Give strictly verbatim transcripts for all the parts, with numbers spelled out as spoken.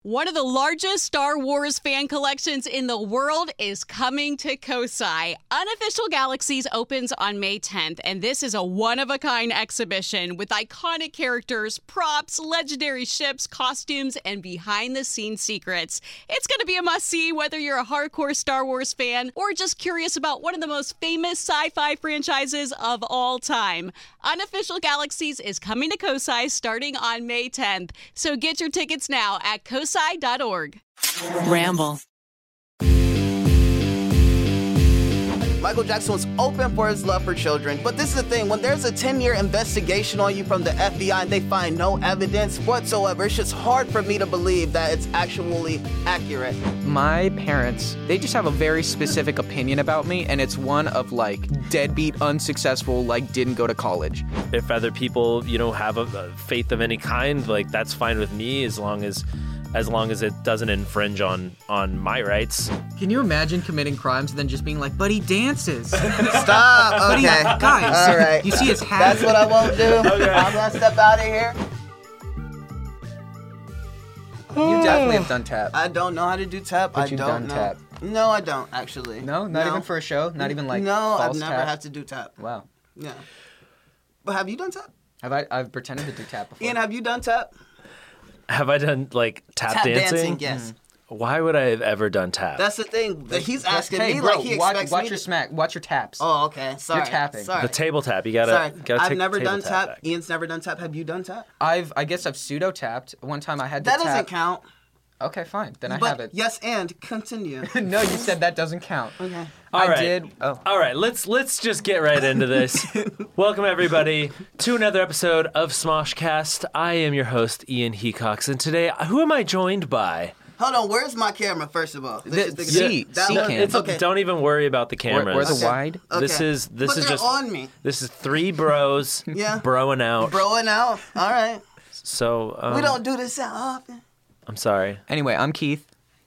One of the largest Star Wars fan collections in the world is coming to Kosai. Unofficial Galaxies opens on May tenth, and this is a one-of-a-kind exhibition with iconic characters, props, legendary ships, costumes, and behind-the-scenes secrets. It's going to be a must-see whether you're a hardcore Star Wars fan or just curious about one of the most famous sci-fi franchises of all time. Unofficial Galaxies is coming to Kosai starting on May tenth, so get your tickets now at kosai dot org. Ramble. Michael Jackson was open for his love for children, but this is the thing, when there's a ten-year investigation on you from the F B I and they find no evidence whatsoever, it's just hard for me to believe that it's actually accurate. My parents, they just have a very specific opinion about me, and it's one of, like, deadbeat, unsuccessful, like, didn't go to college. If other people, you know, have a, a faith of any kind, like, that's fine with me as long as... as long as it doesn't infringe on, on my rights. Can you imagine committing crimes and then just being like, but he dances? Stop, okay. Guys, all right. You see his hat? That's what I won't do. Okay. I'm gonna step out of here. You definitely have done tap. I don't know how to do tap. But I you've don't done know. tap. No, I don't, actually. No? Not No. even for a show? Not even like No, I've false never tap? had to do tap. Wow. Yeah. But have you done tap? Have I, I've pretended to do tap before. Ian, have you done tap? Have I done, like, tap, Tap dancing? dancing, yes. Why would I have ever done tap? That's the thing. that He's asking hey, me bro, like he watch, expects watch me your to... smack. Watch your taps. Oh, okay. Sorry. tapping. Sorry. the table tap. You gotta, Sorry. gotta I've take never the table done tap. tap. back. Ian's never done tap. Have you done tap? I've, I guess I've pseudo tapped. One time I had to That tap. doesn't count. Okay, fine. Then I But have it. yes, and continue. No, you said that doesn't count. Okay. All I right. did. Oh. All right, let's let's just get right into this. Welcome everybody to another episode of Smoshcast. I am your host Ian Hecox, and today who am I joined by? Hold on. Where's my camera? First of all, The- is the- C- that C one? cam. It's Okay. don't even worry about the Where, cameras. where the Okay. wide? Okay. This is this but is they're just on me. this is three bros Yeah. broing out. Broing out. All right. So um, we don't do this that often. I'm sorry. Anyway, I'm Keith.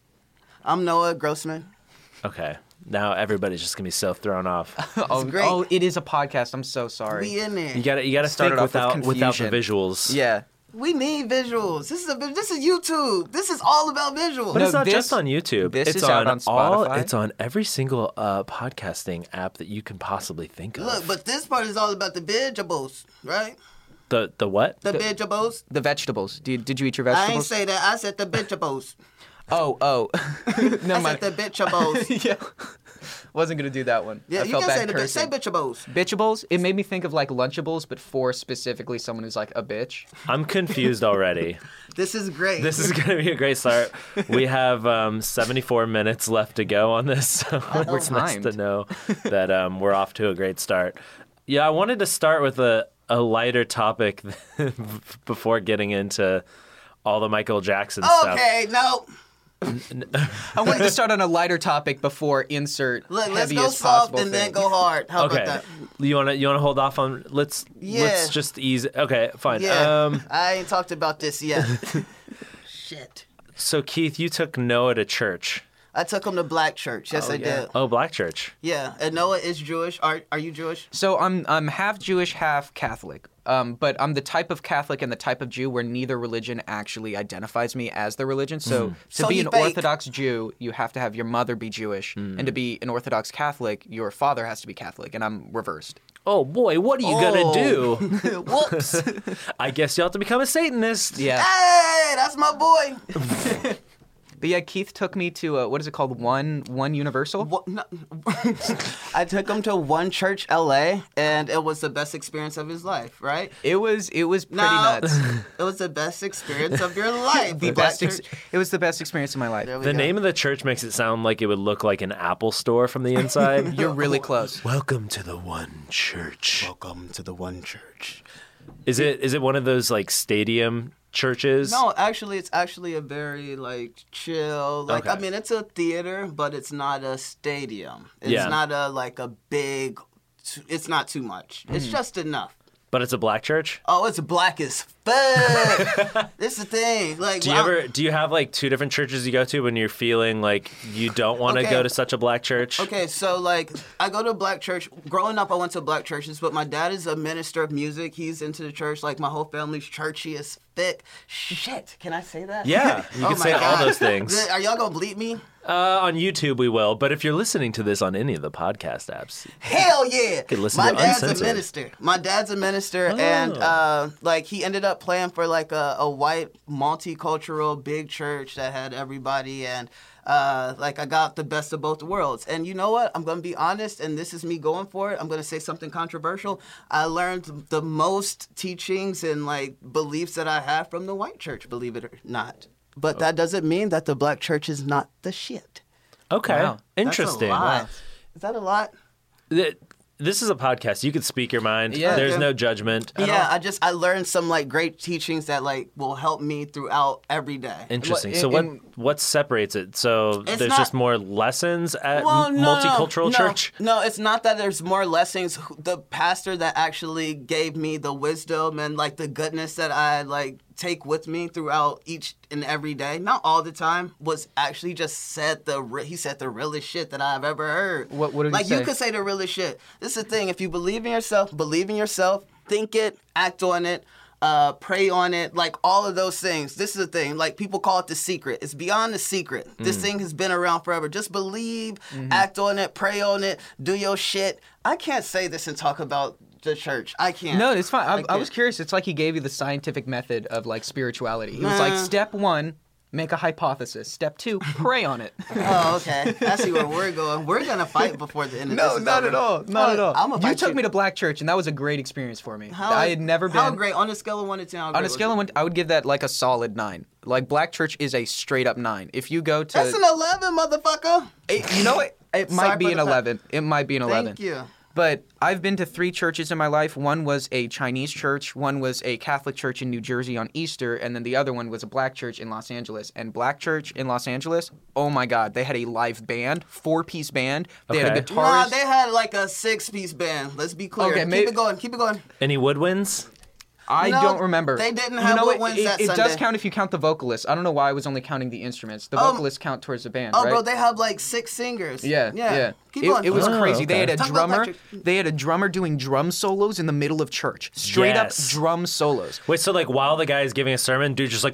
I'm Noah Grossman. Okay. Now everybody's just gonna be so thrown off. Oh, great. oh, it is a podcast. I'm so sorry. We in there. You gotta you gotta Started think off with without without the confusion. visuals. Yeah. We need visuals. This is a this is YouTube. This is all about visuals. But No, it's not this- just on YouTube. this it's is on, out on all. Spotify. It's on every single uh, podcasting app that you can possibly think of. Look, but this part is all about the vegetables, right? the the what? The vegetables. The vegetables. Did, did you eat your I ain't vegetables? say that. I said the vegetables. Oh, oh. Never I mind. said the vegetables. Yeah. Wasn't going to do that one. Yeah, I you felt can bad say the bitch. Say cursing. vegetables. Bitchables? It made me think of like Lunchables, but for specifically someone who's like a bitch. I'm confused already. This is great. This is gonna be a great start. We have um, seventy-four minutes left to go on this, so We're it's nice to timed. know that um, we're off to a great start. Yeah, I wanted to start with a, a lighter topic before getting into all the Michael Jackson stuff. Okay, no. I wanted to start on a lighter topic before insert Look, let's heavy go as soft possible and then thing. go hard. How Okay, about that? you wanna you wanna hold off on let's Yeah. let's just ease. Okay, fine. Yeah, Um, I ain't talked about this yet. Shit. so Keith, you took Noah to church. I took him to black church. Yes, Oh, I yeah. did. Oh, black church. Yeah, and Noah is Jewish. Are Are you Jewish? So I'm I'm half Jewish, half Catholic. Um, but I'm the type of Catholic and the type of Jew where neither religion actually identifies me as the religion. So to So be he an fake. Orthodox Jew, you have to have your mother be Jewish, and to be an Orthodox Catholic, your father has to be Catholic, and I'm reversed. Oh boy, what are you gonna do? Whoops. I guess you have to become a Satanist. Yeah. Hey, that's my boy. But yeah, Keith took me to uh, what is it called? One One Universal. What, no. I took him to One Church L A, and it was the best experience of his life, right? It was it was pretty No. nuts. It was the best experience of your life. The Black best. Ex- church. it was the best experience of my life. There we The go. name of the church makes it sound like it would look like an Apple store from the inside. You're really close. Welcome to the One Church. Welcome to the One Church. Is it is it one of those like stadium churches? No, actually, it's actually a very like chill. Like I Okay. mean, it's a theater, but it's not a stadium. It's Yeah. not a like a big. It's not too much. It's just enough. But it's a black church? Oh, it's black as fuck. This is the thing. Like, Do you wow. ever do you have like two different churches you go to when you're feeling like you don't want to Okay. go to such a black church? Okay, so like I go to a black church. Growing up, I went to black churches, but my dad is a minister of music. He's into the church. Like my whole family's churchy as thick. Shit, can I say that? Yeah, you Oh can my say all God. those things. Are y'all gonna bleep me? Uh, on YouTube we will, but if you're listening to this on any of the podcast apps, Hell yeah! can listen My to dad's Uncensored. a minister. My dad's a minister, and uh, like he ended up playing for like a, a white multicultural big church that had everybody, and uh, like I got the best of both worlds. And you know what? I'm gonna be honest, and this is me going for it. I'm gonna say something controversial. I learned the most teachings and like beliefs that I have from the white church. Believe it or not. But that doesn't mean that the black church is not the shit. okay, Wow. interesting. That's a lot. Is that a lot? Th- This is a podcast. You can speak your mind. Yeah. There's Okay. no judgment. Yeah, I just I learned some like great teachings that like will help me throughout every day. Interesting. Well, So what in- what separates it? So It's there's not- just more lessons at Well, no, multicultural no, church? No, no, it's not that there's more lessons. The pastor that actually gave me the wisdom and like the goodness that I like take with me throughout each and every day, not all the time, was actually just said the re- he said the realest shit that I've ever heard. What- what did he like you say? could say the realest shit. This is the thing. If you believe in yourself, believe in yourself, think it, act on it. Uh, pray on it, like all of those things. This is the thing, like people call it the secret. It's beyond the secret. This Mm. thing has been around forever. Just believe, Mm-hmm. act on it, pray on it, do your shit. I can't say this and talk about the church. I can't. No, it's fine. I, I can't. was curious. It's like he gave you the scientific method of like spirituality. He was like, Nah. step one, make a hypothesis. Step two, pray on it. Oh, okay. I see where we're going. We're gonna fight before the end of this. No, is not over. at all. Not Oh, at all. I'm gonna You fight took you. me to Black Church, and that was a great experience for me. How, I had never been. How great on a scale of one to ten? How On great a was scale it? of one, I would give that like a solid nine. Like Black Church is a straight up nine. If you go to, That's an eleven, motherfucker. It- you know what? It Sorry might be for an the fact. eleven. It might be an eleven. Thank you. But I've been to three churches in my life. One was a Chinese church, one was a Catholic church in New Jersey on Easter, and then the other one was a black church in Los Angeles. And Black Church in Los Angeles, oh my God, they had a live band, four-piece band. They had a Okay. guitarist. Nah, they had like a six-piece band. Let's be clear. Okay, keep may- it going. Keep it going. Any woodwinds? I No, don't remember. they didn't You have know what what? wins It, that it does Sunday. count if you count the vocalists. I don't know why I was only counting the instruments. The Um, vocalists count towards the band, Oh, right? bro, they have like six singers. Yeah, yeah. Keep it, going. it was Oh, crazy. They had okay. a Talk about drummer. Patrick. They had a drummer doing drum solos in the middle of church. Straight Yes. up drum solos. Wait, so like while the guy is giving a sermon, dude's just like.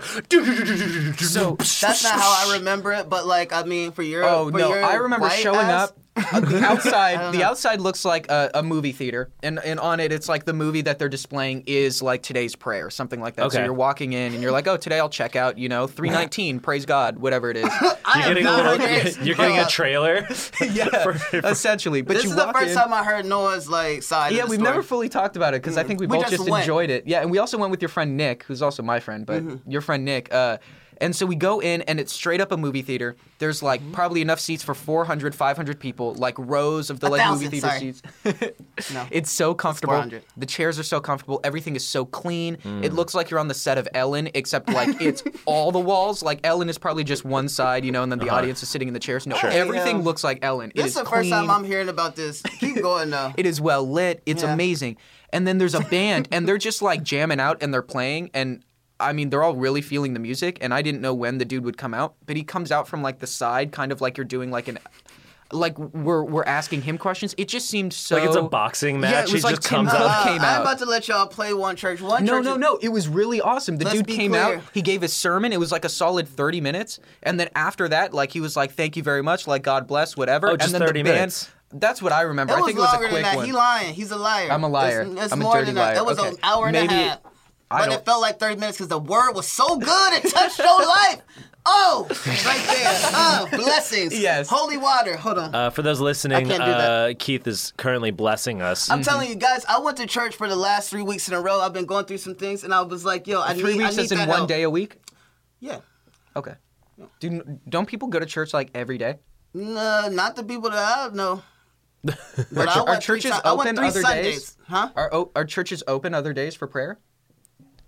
So That's not how I remember it, but like I mean, for your Oh for no! your I remember white showing ass- up. Uh, the outside, don't the know. outside looks like a, a movie theater, and and on it, it's like the movie that they're displaying is like today's prayer, something like that. So Okay. you're walking in, and you're like, oh, today I'll check out, you know, three nineteen, praise God, whatever it is. I You're have getting a not little. heard this. You're getting a Bro, trailer. yeah, essentially. But This you is the walk first in, time I heard Noah's like side. Yeah, of the we've story. never fully talked about it because I think we, We both just just went. enjoyed it. Yeah, and we also went with your friend Nick, who's also my friend, but Mm-hmm. your friend Nick. Uh, and so we go in, and it's straight up a movie theater. There's like Mm-hmm. probably enough seats for four hundred, five hundred people, like rows of the A like thousand, movie theater sorry. seats. No. It's so comfortable. four hundred. The chairs are so comfortable. Everything is so clean. Mm. It looks like you're on the set of Ellen, except like it's all the walls. Like Ellen is probably just one side, you know, and then the audience is sitting in the chairs. No, Sure. everything Yeah. looks like Ellen. This it is is the first time clean. I'm hearing about this. Keep going though. It is well lit. It's Yeah. amazing. And then there's a band, and they're just like jamming out, and they're playing. And I mean, they're all really feeling the music. And I didn't know when the dude would come out, but he comes out from like the side, kind of like you're doing like an, like we're we're asking him questions. It just seemed so. Like it's a boxing match. Yeah, it was he like just Tim comes Cook up. came Uh, I'm out. about to let y'all play one church. One No, church. no, is- no. It was really awesome. The Let's dude be came clear. out. He gave his sermon. It was like a solid thirty minutes. And then after that, like he was like, "Thank you very much. Like God bless, whatever." Oh, just and then thirty the band, minutes. That's what I remember. It I was think it was a longer quick than that. one. He lying. He's a liar. I'm a liar. It's, it's I'm a more dirty than liar. that. It was Okay. an hour Maybe- and a half. I But don't- it felt like thirty minutes because the word was so good. It touched your life. Oh, right there. Oh, blessings. Yes. Holy water. Hold on. Uh, for those listening, I can't do that. uh, Keith is currently blessing us. I'm telling you guys, I went to church for the last three weeks in a row. I've been going through some things, and I was like, yo, I Three need, weeks I need is in that one help. day a week. Yeah. Okay. Do don't people go to church like every day? No, not the people that I know. But Are, I are went three churches ti- I went open three other Sundays. days? Huh? Are o- are churches open other days for prayer?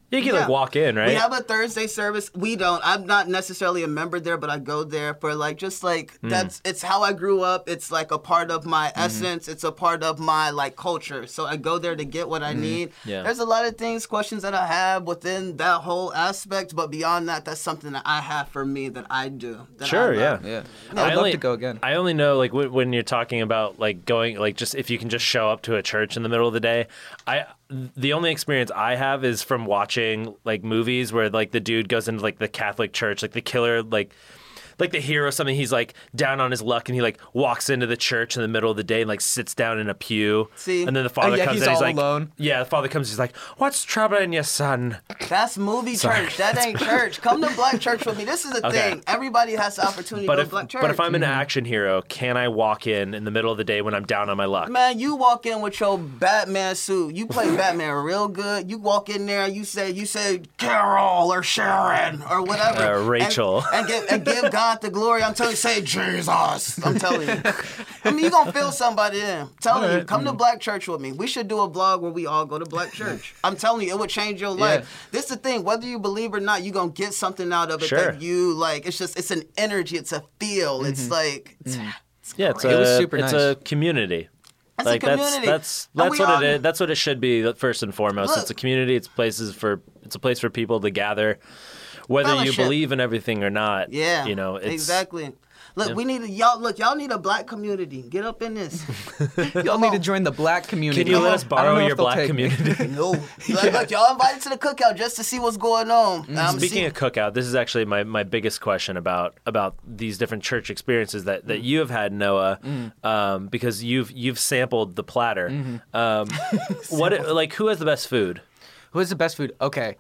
You can Yeah. like walk in, right? We have a Thursday service. We don't. I'm not necessarily a member there, but I go there for like just like Mm. that's it's how I grew up. It's like a part of my Mm-hmm. essence. It's a part of my like culture. So I go there to get what I need. Mm-hmm. Yeah. There's a lot of things, questions that I have within that whole aspect, but beyond that, that's something that I have for me that I do. That Sure, I yeah. love. Yeah, I I'd love only- to go again. I only know like when, when you're talking about like going like just if you can just show up to a church in the middle of the day. I the only experience I have is from watching like movies where like the dude goes into like the Catholic church, like the killer like like the hero or something. He's like down on his luck and he like walks into the church in the middle of the day and like sits down in a pew. See? And then the father Oh, yeah, comes he's in. He's all like, alone. yeah, the father comes. He's like, "What's troubling you, son?" That's movie church. That ain't church. Come to Black Church with me. This is the Okay. thing. Everybody has the opportunity But to go if to Black Church. but if I'm an action hero, can I walk in in the middle of the day when I'm down on my luck? Man, you walk in with your Batman suit. You play Batman real good. You walk in there, you say, you say Carol or Sharon or whatever. Uh, Rachel. And, and, give, and give God the glory. I'm telling you, say Jesus. I'm telling you. I mean, you're going to feel somebody in. I'm telling you, come to Black Church with me. We should do a vlog where we all go to Black Church. I'm telling you, it would change your life. Yeah. This is the thing. Whether you believe or not, you're going to get something out of it Sure. that you like. It's just, it's an energy. It's a feel. It's like, it's, it's Yeah, it's great. a It was super it's nice. a community. It's a like that's community. that's And that's we what all- it is. That's what it should be first and foremost. Look. It's a community. It's places for it's a place for people to gather, whether you Fellowship. believe in everything or not. Yeah, you know, it's, exactly. Look, we need a, y'all. Look, y'all need a Black community. Get up in this. Y'all need to join the Black community. Can you let us I don't borrow know if your they'll black take me. community? No, look, look, y'all invited to the cookout just to see what's going on. Um, Speaking see- of cookout, this is actually my, my biggest question about about these different church experiences that, that you have had, Noah, um, because you've you've sampled the platter. Um, what like who has the best food? Who has the best food? Okay.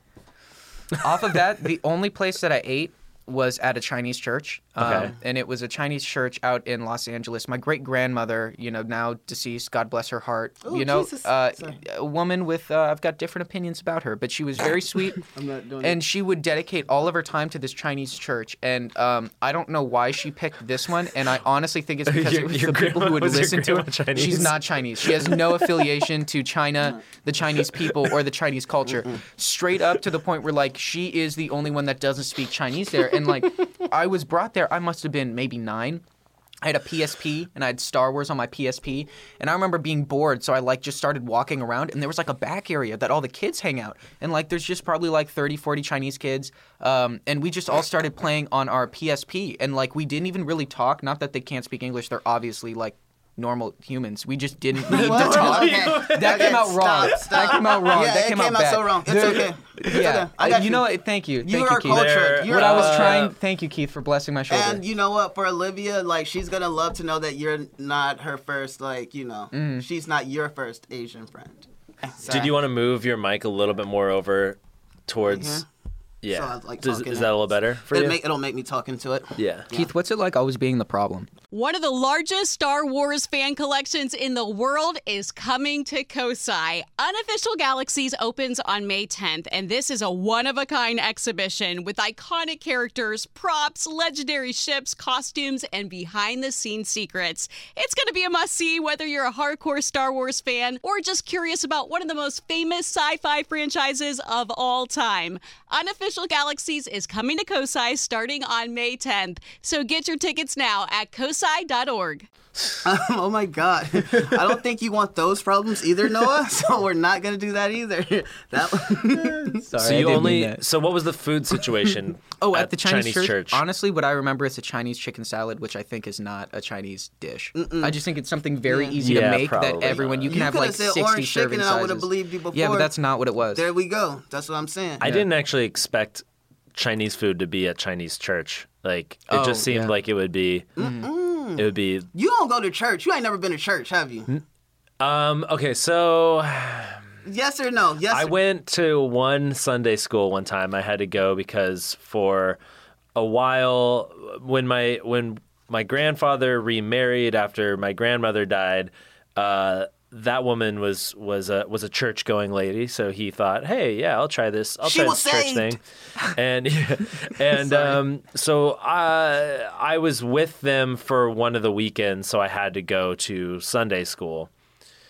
Off of that, the only place that I ate was at a Chinese church. Um, Okay. and it was a Chinese church out in Los Angeles. My great grandmother, you know, now deceased, God bless her heart. Oh, you know, Jesus. uh, Sorry. a woman with, uh, I've got different opinions about her, but she was very sweet. I'm not doing And she would dedicate all of her time to this Chinese church. And um, I don't know why she picked this one. And I honestly think it's because Your- it was your the people who grandma- would was your listen to her. grandma Chinese? She's not Chinese. She has no affiliation to China, the Chinese people, or the Chinese culture. Straight up to the point where, like, she is the only one that doesn't speak Chinese there. And, like, I was brought there, I must have been maybe nine. I had a P S P and I had Star Wars on my P S P, and I remember being bored, so I like just started walking around, and there was like a back area that all the kids hang out, and like there's just probably like thirty, forty Chinese kids, um, and we just all started playing on our P S P, and like we didn't even really talk. Not that they can't speak English; they're obviously like normal humans. We just didn't need to Well, talk. okay. That Okay, came out wrong. stop, stop. That came out wrong. Yeah, that it came, came out bad. so wrong. It's The- okay. It's yeah, okay. I got you you. know what? Thank you. You Thank are you, Keith. cultured. There- You're What I was Uh, trying. Thank you, Keith, for blessing my shoulder. And you know what? For Olivia, like she's gonna love to know that you're not her first. Like you know, Mm-hmm. she's not your first Asian friend. Did you want to move your mic a little bit more over towards? Mhm. Yeah. So I like Does, talking is it. that a little better for It'll you? make, it'll make me talk into it. yeah. Keith, what's it like always being the problem? One of the largest Star Wars fan collections in the world is coming to Kosai. Unofficial Galaxies opens on May tenth, and this is a one-of-a-kind exhibition with iconic characters, props, legendary ships, costumes, and behind-the-scenes secrets. It's going to be a must-see whether you're a hardcore Star Wars fan or just curious about one of the most famous sci-fi franchises of all time. Unofficial Galaxies is coming to Kosai starting on May tenth, so get your tickets now at kosai dot org. Oh my God! I don't think you want those problems either, Noah. So we're not gonna do that either. That. Sorry, So you only. So what was the food situation? Oh, at, the Chinese, church, church. honestly, what I remember is a Chinese chicken salad, which I think is not a Chinese dish. I just think it's something very easy Yeah, to make that probably everyone, you can You have coulda like said sixty orange chicken serving and I would've sizes. believed you Yeah, but before. that's not what it was. There we go. That's what I'm saying. I didn't actually expect Chinese food to be at Chinese church. Like it Oh, just seemed yeah. like it would be. It would be. You don't go to church. You ain't never been to church, have you? Um. Okay. So Yes or no? Yes. I or- went to one Sunday school one time. I had to go because for a while when my when my grandfather remarried after my grandmother died, uh, that woman was was a was a church going lady. So he thought, hey, yeah, I'll try this. I'll She try was this church saved. thing. And and um, so I I was with them for one of the weekends, so I had to go to Sunday school.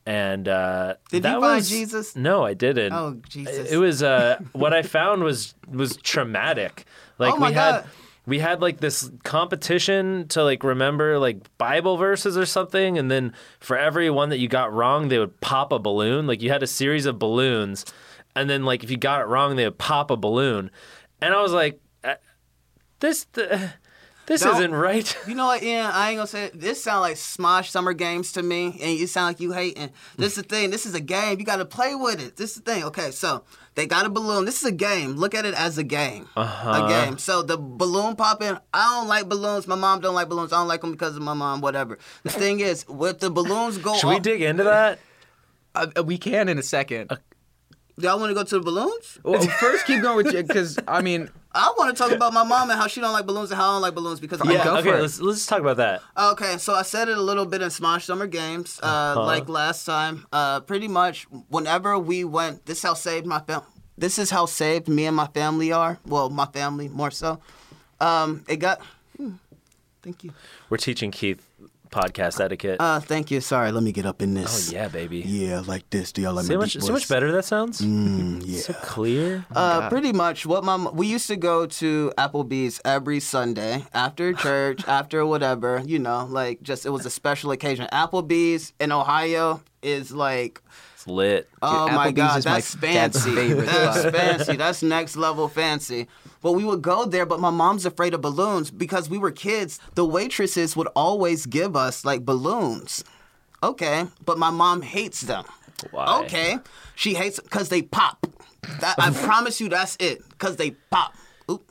And uh, Did that you find was, Jesus? No, I didn't. Oh, Jesus. It was uh, what I found was was traumatic. Like Oh my we had God. we had like this competition to like remember like Bible verses or something, and then for every one that you got wrong, they would pop a balloon. Like you had a series of balloons, and then like if you got it wrong, they would pop a balloon. And I was like, uh, this uh, this Don't- isn't right. You know what, Ian? I ain't gonna say it. This sound like Smosh Summer Games to me, and you sound like you hating. This is the thing. This is a game. You gotta play with it. This is the thing. Okay, so they got a balloon. This is a game. Look at it as a game. Uh-huh. A game. So the balloon popping. I don't like balloons. My mom don't like balloons. I don't like them because of my mom. Whatever. The thing is, with the balloons go Should we off- dig into that? Uh, we can in a second. Y'all want to go to the balloons? Well, first keep going with you because I mean, I want to talk about my mom and how she don't like balloons and how I don't like balloons because of my Yeah, mom. go Okay, for it. let's let's talk about that. Okay, so I said it a little bit in Smosh Summer Games, uh, Uh-huh. like last time. Uh, pretty much, whenever we went, this how saved my fam. This is how saved me and my family are. Well, my family more so. Um, it got. hmm, thank you. We're teaching Keith podcast etiquette. Uh, thank you. Sorry, let me get up in oh this. yeah, baby. Yeah, like this. Do y'all like See how my much, deep see how much voice? better that sounds? Mm, yeah. So clear. Uh, pretty much what my m- we used to go to Applebee's every Sunday after church, after whatever, you know, like just it was a special occasion. Applebee's in Ohio is like, It's lit. oh my Applebee's God, is my that's dad's fancy. favorite That's spot. fancy. That's next level fancy. But we would go there, but my mom's afraid of balloons because we were kids. The waitresses would always give us like balloons. Okay, but my mom hates them. Why? Okay, she hates because they pop. That, I promise you, that's it. Because they pop. Oop.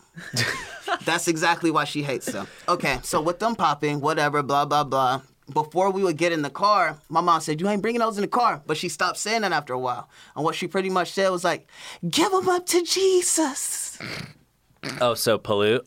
That's exactly why she hates them. Okay, so with them popping, whatever, blah blah blah. Before we would get in the car, my mom said, "You ain't bringing those in the car." But she stopped saying that after a while. And what she pretty much said was like, "Give them up to Jesus." Oh, so pollute.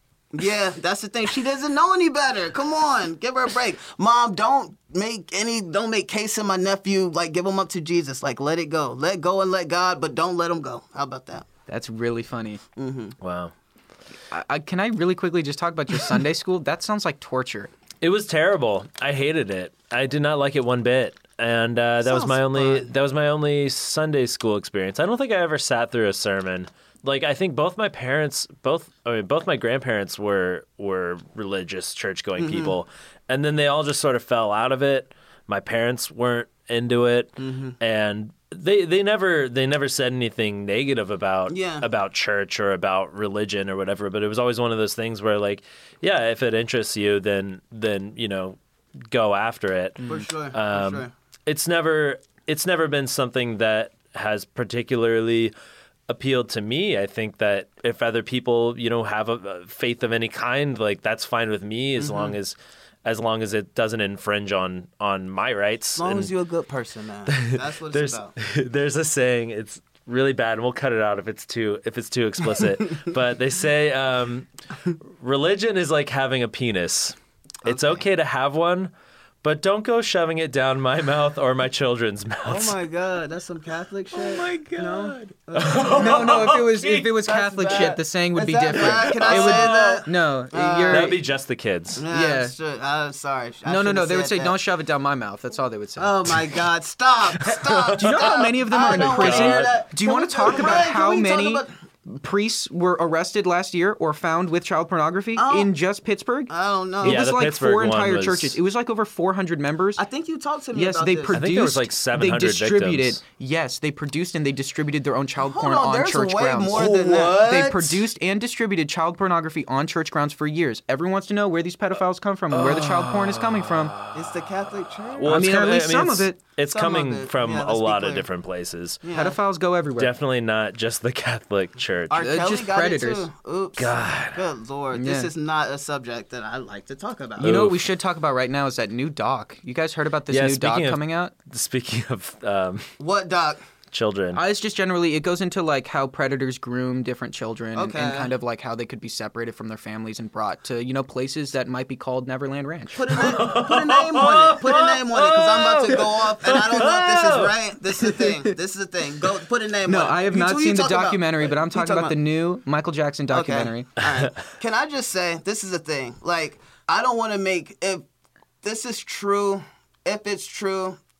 Yeah, that's the thing. She doesn't know any better. Come on, give her a break. Mom, don't make any, don't make Case and my nephew, like, give them up to Jesus. Like, let it go. Let go and let God, but don't let them go. How about that? that's really funny. Wow. I, I, can I really quickly just talk about your Sunday school? That sounds like torture. It was terrible. I hated it. I did not like it one bit. And uh, that was Sounds my only fun. that was my only Sunday school experience. I don't think I ever sat through a sermon. Like I think both my parents, both I mean both my grandparents were were religious church going Mm-hmm. people, and then they all just sort of fell out of it. My parents weren't into it, Mm-hmm. and they they never they never said anything negative about Yeah. about church or about religion or whatever. But it was always one of those things where like, yeah, if it interests you, then then you know, go after it. For sure. Um, for sure. It's never it's never been something that has particularly appealed to me. I think that if other people, you know, have a, a faith of any kind, like that's fine with me as Mm-hmm. long as as long as it doesn't infringe on on my rights. As long And as you're a good person, man. That's what it's there's about. there's a saying, it's really bad, and we'll cut it out if it's too if it's too explicit. But they say um, religion is like having a penis. It's Okay. okay to have one, but don't go shoving it down my mouth or my children's Oh mouths. my God, that's some Catholic shit. Oh my God. no, no. If it was if it was That's Catholic bad. shit, the saying would Is be that different. bad? Can I it say would, that? No, Uh, you're. That'd be just the kids. Yeah, Yeah. shit. I'm sorry. I no, no, no. should've They would said say, that. "Don't shove it down my mouth." That's all they would say. Oh my God! Stop! Stop! Do you know how many of them are in prison? Do you Can want we- to talk Right, about can how we talk many about- priests were arrested last year or found with child pornography Oh. in just Pittsburgh? I don't know. It Yeah, was the like Pittsburgh four one entire was- churches. It was like over four hundred members. I think you talked to me Yes, about they this. produced. I think there was like seven hundred They distributed. victims. Yes, they produced and they distributed their own child Hold porn on, on there's church way grounds. more than that. They produced and distributed child pornography on church grounds for years. Everyone wants to know where these pedophiles come from and where the child porn is coming from. It's the Catholic Church. Well, I it's mean, at coming- least some it's, of it. It's Some coming of it. from Yeah, a let's be lot of clear. different places. Yeah. Pedophiles go everywhere. Definitely not just the Catholic Church. R. They're Kelly just got predators. it too. Oops. God. Good Lord. This Yeah. is not a subject that I like to talk about. You know what Oof. we should talk about right now is that new doc. You guys heard about this Yeah, new doc speaking of- coming out? Speaking of um, What, Doc? children, Uh, it's just generally, it goes into like how predators groom different children and, and Okay. kind of like how they could be separated from their families and brought to, you know, places that might be called Neverland Ranch. Put a, name, put a name on it. Put a name on it, because I'm about to go off, and I don't know if this is right. This is the thing. This is the thing. Go put a name No, on it. I have You- not who you seen the talking about? documentary, but I'm Who you talking about the new Michael Jackson documentary. Okay. All right. Can I just say, this is the thing. Like, I don't want to make, if this is true, if it's true,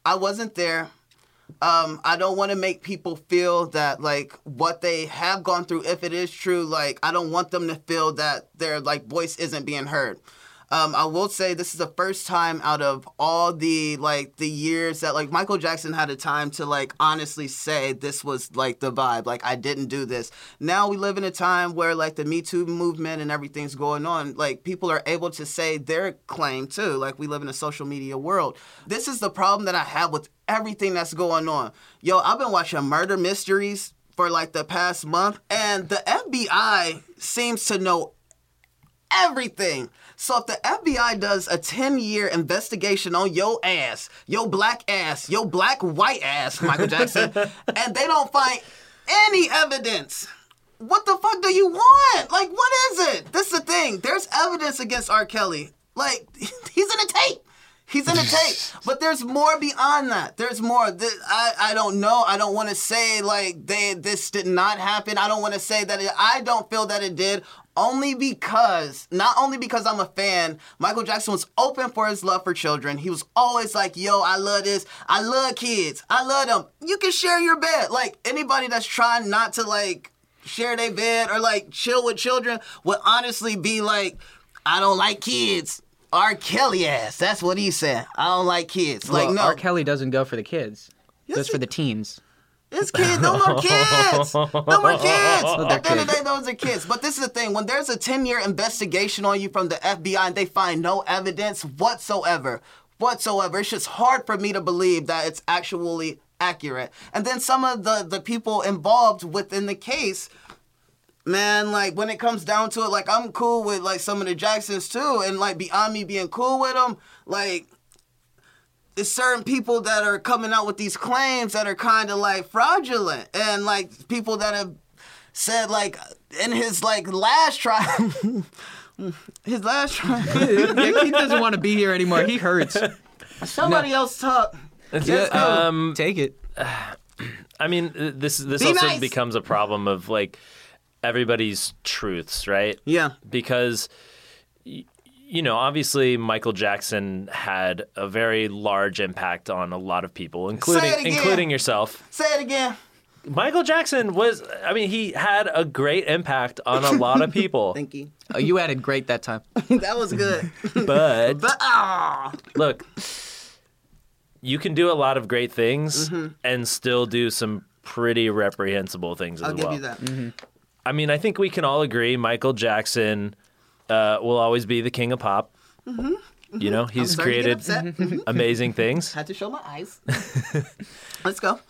I wasn't there. Um, I don't want to make people feel that, like, what they have gone through, if it is true, like, I don't want them to feel that their, like, voice isn't being heard. Um, I will say this is the first time out of all the, like, the years that, like, Michael Jackson had a time to, like, honestly say this was, like, the vibe. Like, I didn't do this. Now we live in a time where, like, the Me Too movement and everything's going on. Like, people are able to say their claim, too. Like, we live in a social media world. This is the problem that I have with everything that's going on. Yo, I've been watching murder mysteries for, like, the past month, and the F B I seems to know everything. So if the F B I does a ten-year investigation on your ass, your black ass, your black white ass, Michael Jackson, and they don't find any evidence, what the fuck do you want? Like, what is it? This is the thing. There's evidence against R. Kelly. Like, he's in a tape. He's in a tape. But there's more beyond that. There's more. Th- I, I don't know. I don't want to say, like, they this did not happen. I don't want to say that it, I don't feel that it did. Only because, not only because I'm a fan, Michael Jackson was open for his love for children. He was always like, yo, I love this. I love kids. I love them. You can share your bed. Like, anybody that's trying not to, like, share their bed or, like, chill with children would honestly be like, I don't like kids. R. Kelly ass. That's what he said. I don't like kids. Like, well, no. R. Kelly doesn't go for the kids. Yes, Goes he- for the teens. It's kids. Those are kids. Those are kids. they're At the end of the kids. day, those are kids. But this is the thing. When there's a ten-year investigation on you from the F B I and they find no evidence whatsoever, whatsoever, it's just hard for me to believe that it's actually accurate. And then some of the, the people involved within the case, man, like, when it comes down to it, like, I'm cool with, like, some of the Jacksons, too. And, like, beyond me being cool with them, like, it's certain people that are coming out with these claims that are kind of, like, fraudulent. And, like, people that have said, like, in his, like, last trial, his last trial. Yeah, he doesn't want to be here anymore. He hurts. Somebody else talk. Yeah, cool. um, Take it. I mean, uh, this this Be also nice. becomes a problem of like everybody's truths, right? Yeah. Because y- you know, obviously Michael Jackson had a very large impact on a lot of people, including Say it again. including yourself. Say it again. Michael Jackson was, I mean, he had a great impact on a lot of people. Thank you. Oh, you added great that time. That was good. But But, ah. look, you can do a lot of great things and still do some pretty reprehensible things as I'll give well. you that. I mean, I think we can all agree Michael Jackson uh, will always be the king of pop. Mm-hmm. You know, he's starting to get created upset. Mhm. amazing things, Had to show my eyes. Let's go.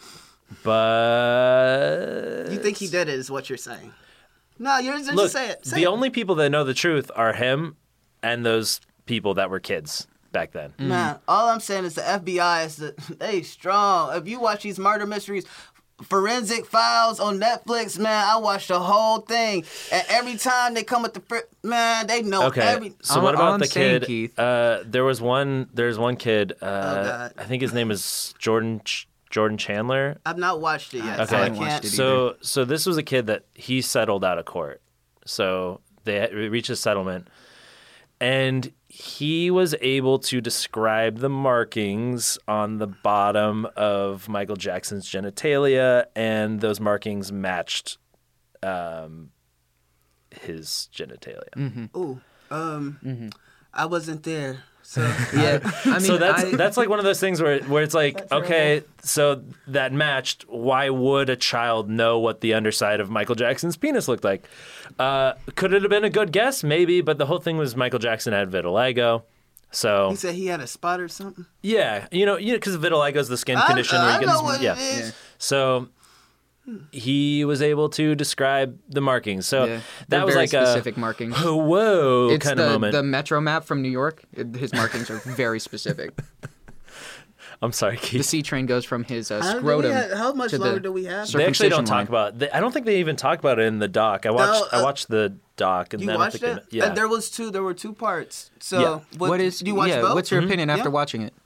but You think he did it is what you're saying. No, you're just look, say it. Say the it. only people that know the truth are him and those people that were kids back then. Man, all I'm saying is the F B I is the, they strong. If you watch these murder mysteries, Forensic Files on Netflix, man, I watch the whole thing. And every time they come with the fr- man, they know Okay, every. so All- what all about I'm the saying, kid? Keith- Uh, there was one. There's one kid. Uh, God. I think his name is Jordan Ch- Jordan Chandler. I've not watched it yet, Okay. so I I haven't watched can't. it So so this was a kid that he settled out of court. So they had- reached a settlement, and he was able to describe the markings on the bottom of Michael Jackson's genitalia, and those markings matched um, his genitalia. Ooh, um, I wasn't there, so Yeah, I mean, so that's I, that's like one of those things where where it's like, okay, so that matched. Why would a child know what the underside of Michael Jackson's penis looked like? Uh, could it have been a good guess? Maybe, but the whole thing was Michael Jackson had vitiligo. So he said he had a spot or something. yeah, you know, you know, because vitiligo is the skin I, condition where I you get know this, what yeah. it is. Yeah. So he was able to describe the markings. So yeah, that they're was very like specific a markings. whoa It's kind the, of moment. the Metro map from New York. It- His markings are very specific. I'm sorry, The Keith. C train goes from his uh, How, do we scrotum. have- how much to the longer do we have? They actually don't circumcision talk line. about. They, I don't think they even talk about it in the doc. I watched. uh, I watched the doc, and You then I watched think it? they, yeah. And there was two. There were two parts. So Yeah. what, What is? Do you watch yeah. both? What's your opinion after Yeah. watching it?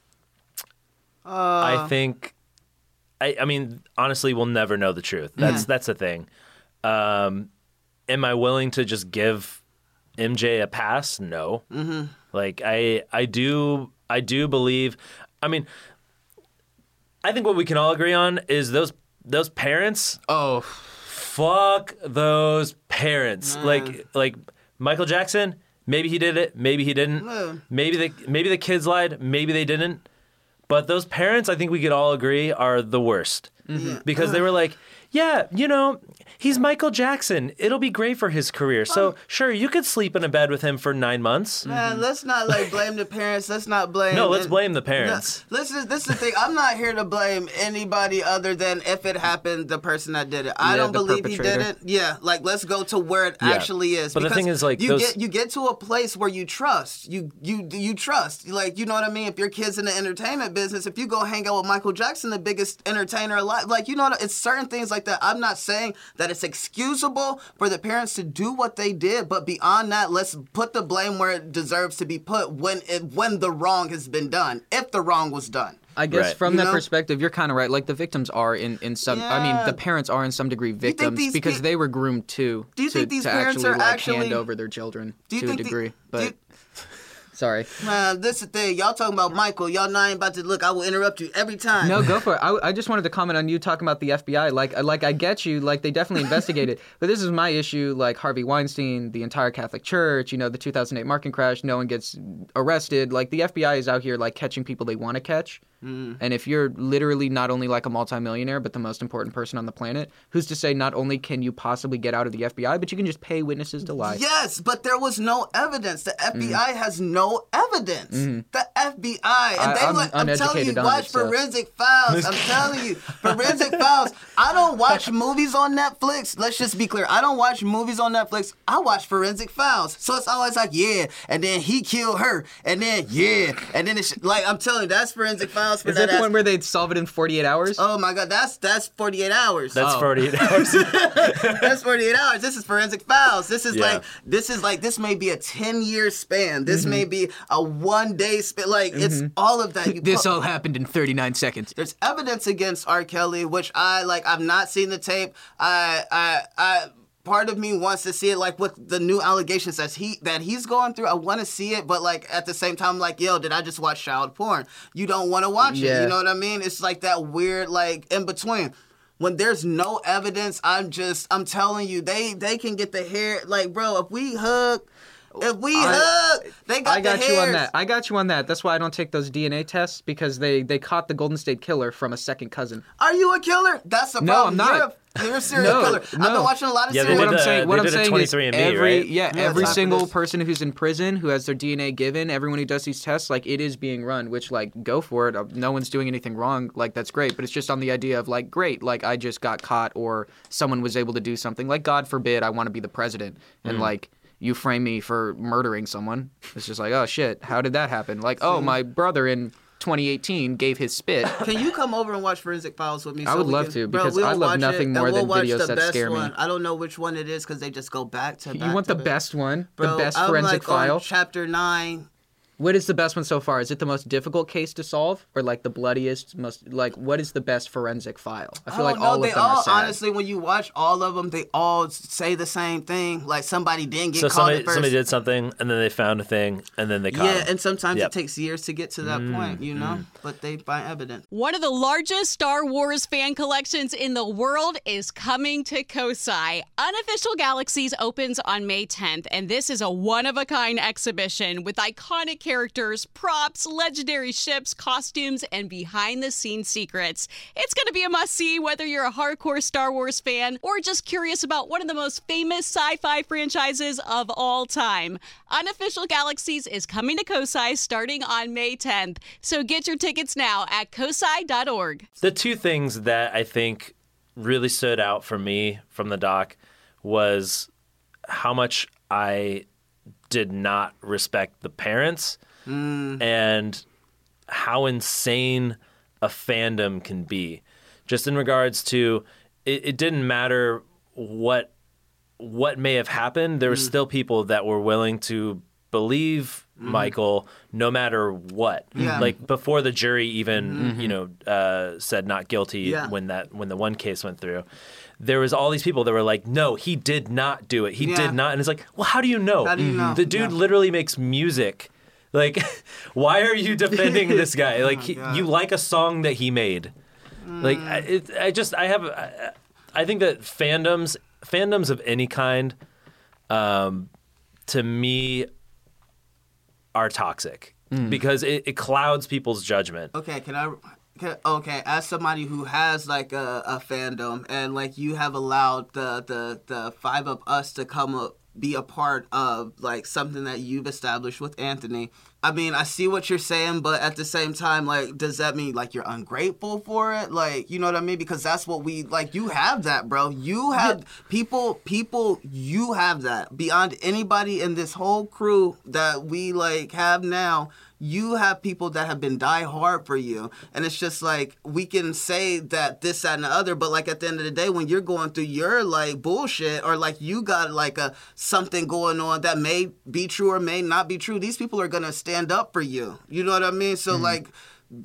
I think. I, I mean, honestly, we'll never know the truth. That's Yeah. that's the thing. Um, am I willing to just give M J a pass? No. Mm-hmm. Like I, I do, I do believe. I mean, I think what we can all agree on is those those parents. Oh, fuck those parents. Man. Like like Michael Jackson. Maybe he did it. Maybe he didn't. Yeah. Maybe the maybe the kids lied. Maybe they didn't. But those parents, I think we could all agree, are the worst Mm-hmm. because they were like, yeah, you know, he's Michael Jackson. It'll be great for his career. So sure, you could sleep in a bed with him for nine months. Man, let's not like blame the parents. Let's not blame. No, let's and- blame the parents. No, listen, this is the thing. I'm not here to blame anybody other than if it happened, the person that did it. I Yeah, don't the believe he did perpetrator. it. Yeah, like let's go to where it Yeah. actually is. But the Because thing is, like, you those- get you get to a place where you trust. You you you trust. Like you know what I mean. If your kid's in the entertainment business, if you go hang out with Michael Jackson, the biggest entertainer alive, like you know, what, it's certain things like that. I'm not saying that it's excusable for the parents to do what they did, but beyond that, let's put the blame where it deserves to be put when it when the wrong has been done, if the wrong was done. I guess Right. from You that know? perspective, you're kind of right. Like the victims are in, in some. I mean, Yeah. the parents are in some degree think victims these because pe- they were groomed too. Do you to, think these to parents actually, are like, actually- hand over their children Do you to a think the- degree? do but you- sorry. Man, this is the thing. Y'all talking about Michael. Y'all not ain't about to look. I will interrupt you every time. No, go for it. I, I just wanted to comment on you talking about the F B I. Like, like I get you. Like, they definitely investigated. But this is my issue. Like Harvey Weinstein, the entire Catholic Church. You know, the two thousand eight Markin crash. No one gets arrested. Like the F B I is out here like catching people they want to catch. Mm. And if you're literally not only like a multimillionaire, but the most important person on the planet, who's to say not only can you possibly get out of the F B I, but you can just pay witnesses to lie? Yes, but there was no evidence. The F B I Mm-hmm. has no evidence. The F B I, and I- they I'm like, I'm telling uneducated you, on watch it, so. Forensic Files. I'm telling you, Forensic Files. I don't watch movies on Netflix. Let's just be clear. I don't watch movies on Netflix. I watch Forensic Files. So it's always like, yeah, and then he killed her, and then yeah, and then it's like I'm telling you, that's Forensic Files. For Is that the ass- one where they'd solve it in forty-eight hours? Oh my God, that's that's forty-eight hours. That's Oh. forty-eight hours. That's forty-eight hours. This is Forensic Files. This is Yeah. like this is like this may be a ten-year span. This Mm-hmm. may be a one-day span. Like it's all of that. You This put- all happened in thirty-nine seconds. There's evidence against R. Kelly, which I like. I've not seen the tape. I I I. Part of me wants to see it, like with the new allegations that he that he's going through. I want to see it, but like at the same time, like, yo, did I just watch child porn? You don't want to watch it. Yeah. You know what I mean? It's like that weird, like in between. When there's no evidence, I'm just, I'm telling you, they they can get the hair. Like, bro, if we hug, if we I- hug, they got I got the you on hairs. that. I got you on that. That's why I don't take those D N A tests because they, they caught the Golden State Killer from a second cousin. Are you a killer? That's the No, problem. I'm not. You're a, you're a serial No, killer. I've no. been watching a lot of Yeah, they serial did What I'm the- saying, what they I'm did a saying is twenty-three and me, every right? yeah, Yeah, every time for single this. person who's in prison who has their D N A given, everyone who does these tests, like it is being run. Which like go for it. Uh, No one's doing anything wrong. Like that's great. But it's just on the idea of like great, like I just got caught or someone was able to do something. Like God forbid I want to be the president and like. You frame me for murdering someone. It's just like, oh shit, how did that happen? Like, oh, my brother in twenty eighteen gave his spit. Can you come over and watch Forensic Files with me? I so would we love can- to, Bro, because we'll I love watch nothing it, more and we'll than watch videos the that best scare me. one. I don't know which one it is because they just go back to back. You want to the back. best one? Bro, the best I'm forensic like on file? chapter nine. What is the best one so far? Is it the most difficult case to solve, or like the bloodiest, most like what is the best forensic file? I feel Oh, like no, all they of them all, are sad. honestly, when you watch all of them, they all say the same thing. Like somebody didn't get So caught somebody at first. somebody did something and then they found a thing and then they caught Yeah, him. and sometimes Yep. it takes years to get to that point, you know? But they find evidence. One of the largest Star Wars fan collections in the world is coming to Kosai. Unofficial Galaxies opens on May tenth, and this is a one-of-a-kind exhibition with iconic characters, props, legendary ships, costumes, and behind-the-scenes secrets. It's going to be a must-see whether you're a hardcore Star Wars fan or just curious about one of the most famous sci-fi franchises of all time. Unofficial Galaxies is coming to Kosai starting on May tenth, so get your tickets now at kosai dot org. The two things that I think really stood out for me from the doc was how much I did not respect the parents and how insane a fandom can be. Just in regards to it, it didn't matter what what may have happened, there were still people that were willing to believe Michael no matter what. Yeah. Like before the jury even, you know, uh, said not guilty Yeah. when that when the one case went through. There was all these people that were like, no, he did not do it. He Yeah. did not. And it's like, well, how do you know? How do you know? The dude Yeah. literally makes music. Like, why are you defending this guy? Like, he, God. you like a song that he made. Like I, it, I just I have I, I think that fandoms fandoms of any kind, um, to me, are toxic mm. because it, it clouds people's judgment. Okay, can I? Can, okay, as somebody who has like a, a fandom and like you have allowed the the the five of us to come up, be a part of like something that you've established with Anthony. I mean, I see what you're saying, but at the same time, like, does that mean like you're ungrateful for it? Like, you know what I mean? Because that's what we like. You have that, bro. You have yeah. people, people. You have that beyond anybody in this whole crew that we like have now. You have people that have been die hard for you. And it's just like, we can say that this, that, and the other, but like at the end of the day, when you're going through your like bullshit or like you got like a something going on that may be true or may not be true, these people are going to stand up for you. You know what I mean? So mm-hmm. like,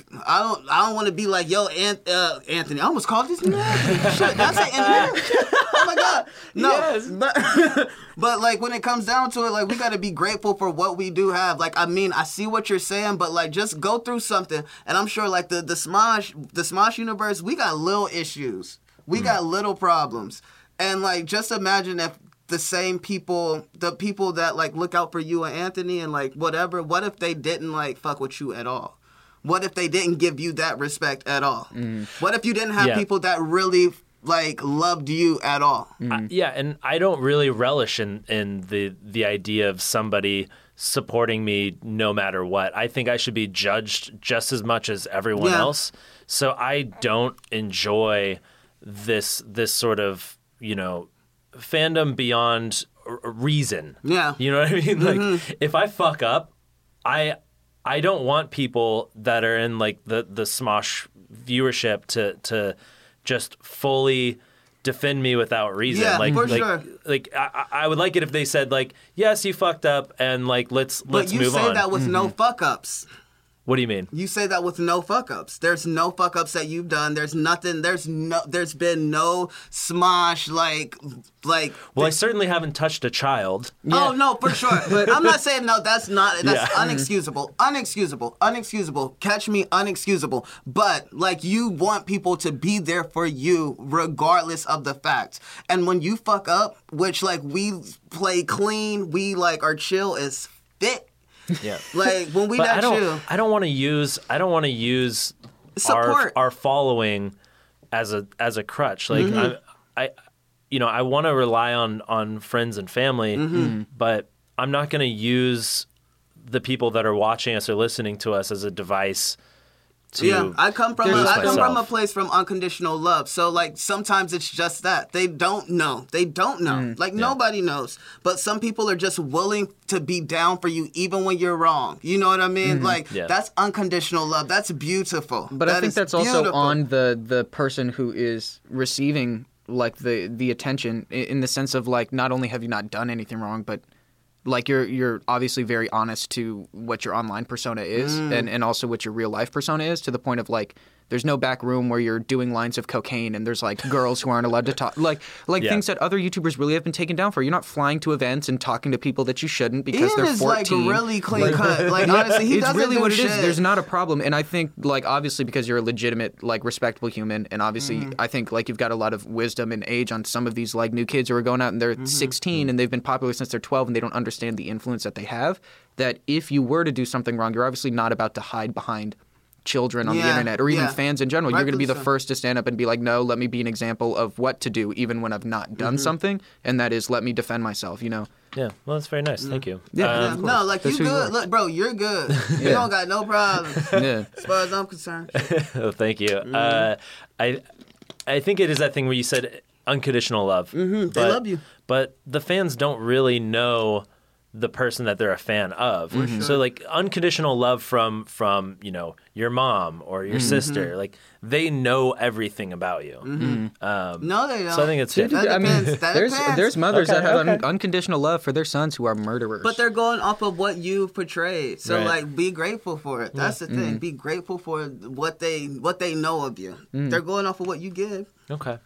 I don't I don't want to be like, yo, Ant, uh, Anthony. I almost called his name. Shit, did I say Anthony? Oh my God. No. Yes. But, but like when it comes down to it, like we got to be grateful for what we do have. Like, I mean, I see what you're saying, but like just go through something. And I'm sure like the, the Smosh, the Smosh universe, we got little issues. We mm. got little problems. And like, just imagine if the same people, the people that like look out for you and Anthony and like whatever, what if they didn't like fuck with you at all? What if they didn't give you that respect at all? Mm. What if you didn't have yeah. people that really like loved you at all? Mm. Uh, yeah, and I don't really relish in, in the the idea of somebody supporting me no matter what. I think I should be judged just as much as everyone yeah. else. So I don't enjoy this this sort of, you know, fandom beyond r- reason. Yeah. You know what I mean? Mm-hmm. Like if I fuck up, I I don't want people that are in like the, the Smosh viewership to to just fully defend me without reason. Yeah, like, for like, sure. Like I, I would like it if they said like, yes, you fucked up, and like let's but let's move on. But you say that with mm-hmm. no fuck ups. What do you mean? You say that with no fuck ups. There's no fuck ups that you've done. There's nothing. There's no. There's been no Smosh like like. Well, I certainly haven't touched a child. Yeah. Oh no, for sure. But I'm not saying no. That's not. That's yeah. unexcusable. Unexcusable. Unexcusable. Catch me, unexcusable. But like you want people to be there for you regardless of the facts. And when you fuck up, which like we play clean, we like are chill as fit. Yeah, like when we but not I don't, chill. I don't want to use. I don't want to use Support. our our following as a as a crutch. Like mm-hmm. I, I, you know, I want to rely on on friends and family, mm-hmm. but I'm not going to use the people that are watching us or listening to us as a device. To yeah, I come from a, I come myself. from a place from unconditional love. So like sometimes it's just that they don't know. They don't know. Mm, like yeah. nobody knows. But some people are just willing to be down for you even when you're wrong. You know what I mean? Mm-hmm. Like yeah. that's unconditional love. That's beautiful. But that I think that's beautiful. also on the the person who is receiving like the the attention in the sense of like not only have you not done anything wrong, but like you're you're obviously very honest to what your online persona is mm. and, and also what your real life persona is, to the point of like there's no back room where you're doing lines of cocaine and there's like girls who aren't allowed to talk like like yeah. things that other YouTubers really have been taken down for. You're not flying to events and talking to people that you shouldn't because Ian they're is fourteen. Like really clean cut. Like honestly, he it's doesn't really do what shit. it is. There's not a problem, and I think like obviously because you're a legitimate like respectable human, and obviously mm. I think like you've got a lot of wisdom and age on some of these like new kids who are going out and they're mm-hmm. sixteen mm-hmm. and they've been popular since they're twelve and they don't understand the influence that they have. That if you were to do something wrong, you're obviously not about to hide behind children on yeah, the internet or even yeah. fans in general. Rightfully You're going to be the so. first to stand up and be like, no, let me be an example of what to do even when I've not done mm-hmm. something, and that is let me defend myself, you know? Yeah, well, that's very nice. Mm-hmm. Thank you. Yeah, um, yeah. No, like that's you good. You Look, bro, you're good. yeah. You don't got no problem. yeah. As far as I'm concerned. oh, thank you. Mm-hmm. Uh, I I think it is that thing where you said unconditional love. Mm-hmm. But, they love you. But the fans don't really know the person that they're a fan of. Mm-hmm. So like unconditional love from from you know your mom or your mm-hmm. sister, like they know everything about you. Mm-hmm. Um, no, they don't. So I think it's That yeah. I mean, depends. That there's depends. there's mothers Okay, that have okay. un- unconditional love for their sons who are murderers. But they're going off of what you've portrayed. So Right. like be grateful for it. That's the thing. Mm-hmm. Be grateful for what they what they know of you. Mm. They're going off of what you give. Okay.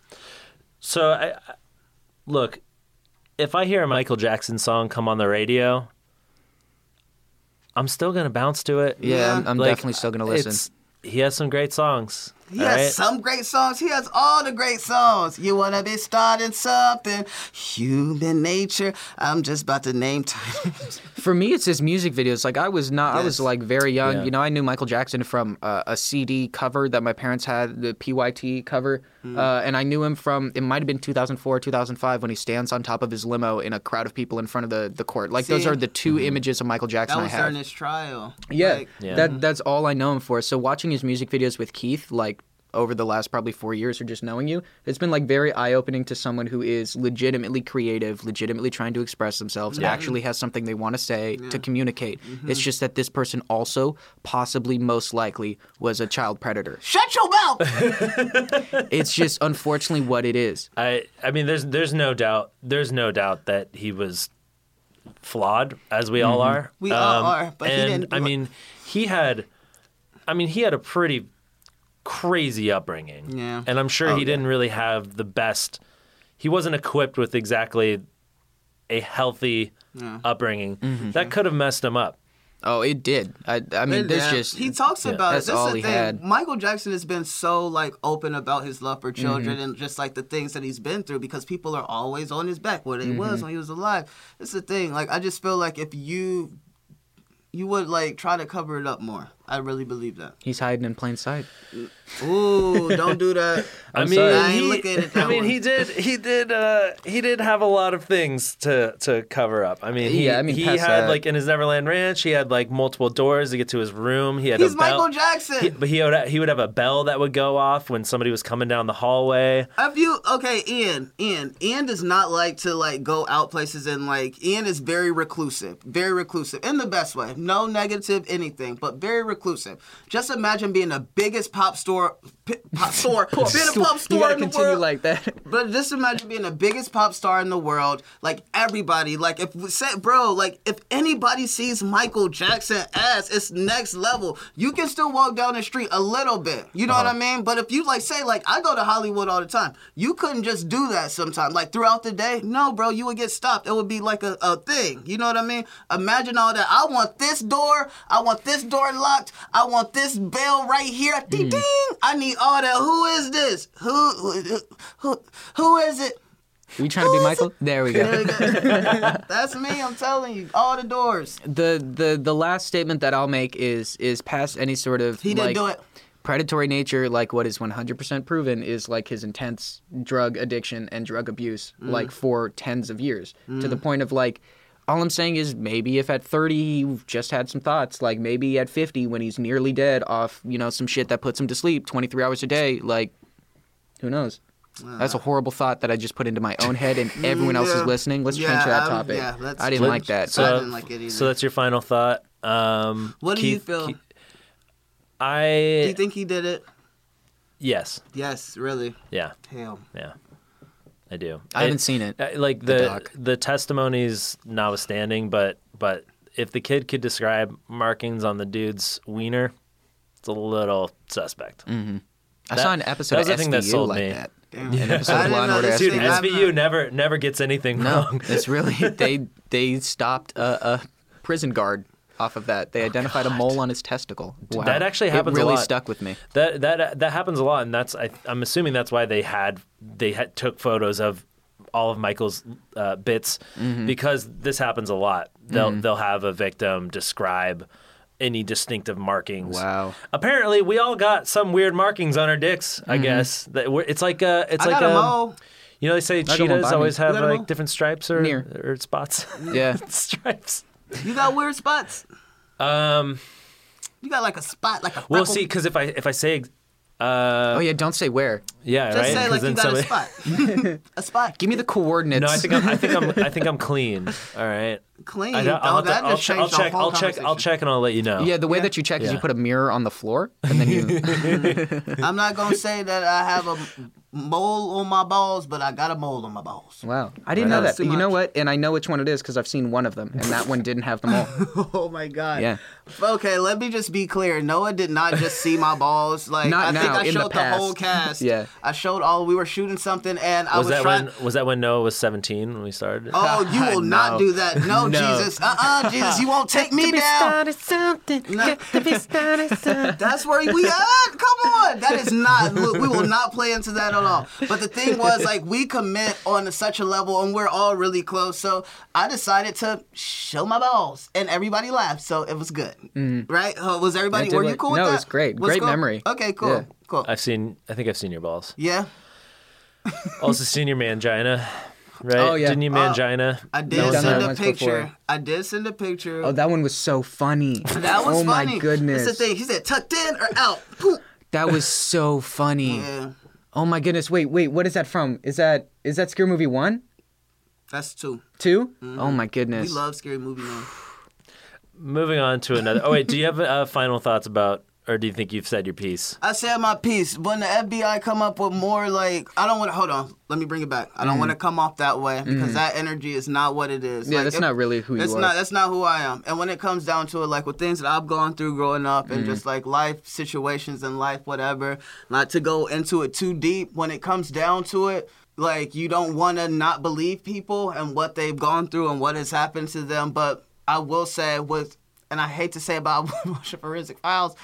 So I, I look, if I hear a Michael Jackson song come on the radio, I'm still gonna bounce to it. yeah, Yeah. I'm, I'm Like, definitely still gonna listen. It's, he has some great songs. He all has right? some great songs. He has all the great songs. You wanna be starting something, human nature. I'm just about to name titles. For me, it's his music videos. Like I was not, I was Yes. like very young. Yeah. You know, I knew Michael Jackson from uh, a C D cover that my parents had, the P Y T cover, Hmm. uh, and I knew him from. It might have been two thousand four, two thousand five when he stands on top of his limo in a crowd of people in front of the, the court. Like those See? are the two images of Michael Jackson That I was have. during his trial. Yeah, Like, Yeah. that that's all I know him for. So watching his music videos with Keith, like over the last probably four years or just knowing you, it's been like very eye-opening to someone who is legitimately creative, legitimately trying to express themselves, actually has something they want to say to communicate. It's just that this person also possibly most likely was a child predator. Shut your mouth! It's just unfortunately what it is. I I mean, there's there's no doubt there's no doubt that he was flawed, as we all are. We all are, but he and didn't do I it. mean, he had, I mean, he had a pretty crazy upbringing. Yeah. And I'm sure Oh, he yeah. didn't really have the best. He wasn't equipped with exactly a healthy upbringing. That could have messed him up. Oh, it did. I, I mean, there's Yeah. just he talks about that's it. That's all the he thing. had. Michael Jackson has been so like open about his love for children Mm-hmm. and just like the things that he's been through because people are always on his back. What he Mm-hmm. was when he was alive. It's the thing. Like I just feel like if you you would like try to cover it up more. I really believe that. he's hiding in plain sight. Ooh, don't do that. I I'm mean, sorry. I ain't he, looking at I that mean, one. he did, he did, uh, he did have a lot of things to to cover up. I mean, he, Yeah, I mean, he past had that- like in his Neverland Ranch, he had like multiple doors to get to his room. He had He's a bell. Michael Jackson. He, but he would he would have a bell that would go off when somebody was coming down the hallway. Have you okay, Ian? Ian, Ian does not like to like go out places and like Ian is very reclusive, very reclusive in the best way. No negative anything, but very reclusive. Just imagine being the biggest pop store, p- pop store, being a pop You store gotta in the continue world. like that. But just imagine being the biggest pop star in the world. Like everybody, like if we say, bro, like if anybody sees Michael Jackson ass, it's next level. You can still walk down the street a little bit. You know what I mean? But if you like say, like I go to Hollywood all the time, you couldn't just do that sometimes. Like throughout the day, no, bro, you would get stopped. It would be like a, a thing. You know what I mean? Imagine all that. I want this door. I want this door locked. I want this bell right here. Ding ding. I need all that. Who is this? Who who who, who is it? Are you trying to be Michael? There we go. There you go. That's me. I'm telling you, all the doors. the the the last statement that I'll make is is past any sort of He didn't like, do it. predatory nature, like what is one hundred percent proven is like his intense drug addiction and drug abuse, Mm. like for tens of years, to the point of like, all I'm saying is maybe if at thirty he just had some thoughts, like maybe at fifty when he's nearly dead off, you know, some shit that puts him to sleep twenty-three hours a day, like, who knows? That's a horrible thought that I just put into my own head, and everyone else is yeah. listening. Let's Yeah, change that um, topic. yeah, let's- I didn't like that. So- I didn't like it either. So that's your final thought. Um, What do you Keith- feel? Keith- Do I you think he did it? yes, Yes, really. yeah, Damn. yeah, I do. I haven't seen it. uh, Like the the doc. the testimonies notwithstanding, but but if the kid could describe markings on the dude's wiener, it's a little suspect. Mm. I That- saw an episode that was of the thing that S V U sold like me. that. Damn. An episode I of didn't Law and know Order this Dude, thing S V U. happened. S V U never never gets anything No, wrong. it's really they they stopped a, a prison guard off of that. They identified a mole on his testicle. Wow. That actually happens It a really lot. stuck with me. That that that happens a lot, and that's I, I'm assuming that's why they had they had, took photos of all of Michael's uh, bits Mm-hmm. because this happens a lot. They'll they'll have a victim describe any distinctive markings. Wow. Apparently, we all got some weird markings on our dicks. I Mm-hmm. guess that we're, it's like a it's I like got a a mole. you know they say got one cheetahs by me. always You have got a like mole? different stripes or Near. or spots. Yeah. stripes. You got weird spots. Um. You got like a spot, like a Well, freckle. see, because if I if I say uh Oh yeah, don't say where. yeah Just right say 'Cause like you then got somebody- a spot. a spot. Give me the coordinates. No, I think I'm. I think I'm. I think I'm clean. All right. Clean. I don't, Oh, I'll, have to- that I'll, just che- I'll changed the check. whole I'll check. I'll conversation. check, and I'll let you know. Yeah, the way Yeah. that you check is Yeah. you put a mirror on the floor and then you. I'm not gonna say that I have a mole on my balls, but I got a mole on my balls. Wow, I didn't That know was that. too You know much. what? And I know which one it is because I've seen one of them, and that one didn't have them all. Oh my god. Yeah. Okay, let me just be clear. Noah did not just see my balls. Like Not I think now, I in the showed the, past. whole cast. Yeah. I showed all. We were shooting something, and I Was was that trying. when? Was that when Noah was seventeen when we started? Oh, you will No. not do that. No, No. No. Jesus. Uh-uh, Jesus, you won't take me down. Something. No. To be started something. That's where we at. Come on. That is not, we we will not play into that at all. But the thing was, like, we commit on such a level and we're all really close. So I decided to show my balls and everybody laughed. So it was good. Mm-hmm. Right? Uh, was everybody, did were you look- cool with no, that? it was great. Was Great cool? memory. Okay, cool. Yeah. Cool. I've seen. I think I've seen your balls. Yeah. Also seen your mangina, right? Oh, yeah. Didn't you mangina? I did Done that send a once picture. before. I did send a picture. Oh, that one was so funny. That was oh funny. my goodness. That's the thing. He said tucked in or out. Poop. That was so funny. Yeah. Oh my goodness. Wait, wait. What is that from? Is that is that Scary Movie one? That's two. Two? Mm-hmm. Oh my We goodness. love Scary Movie now. Moving on to another. Oh wait, do you have uh, final thoughts about, or do you think you've said your piece? I said my piece. When the F B I come up with more, like, I don't want to, hold on, let me bring it back. I don't want to come off that way because that energy is not what it is. Yeah, Like, that's if- not really who you that's are. Not, that's not who I am. And when it comes down to it, like with things that I've gone through growing up and just like life situations and life, whatever, not to go into it too deep, when it comes down to it, like you don't want to not believe people and what they've gone through and what has happened to them. But I will say with, and I hate to say about Forensic Files,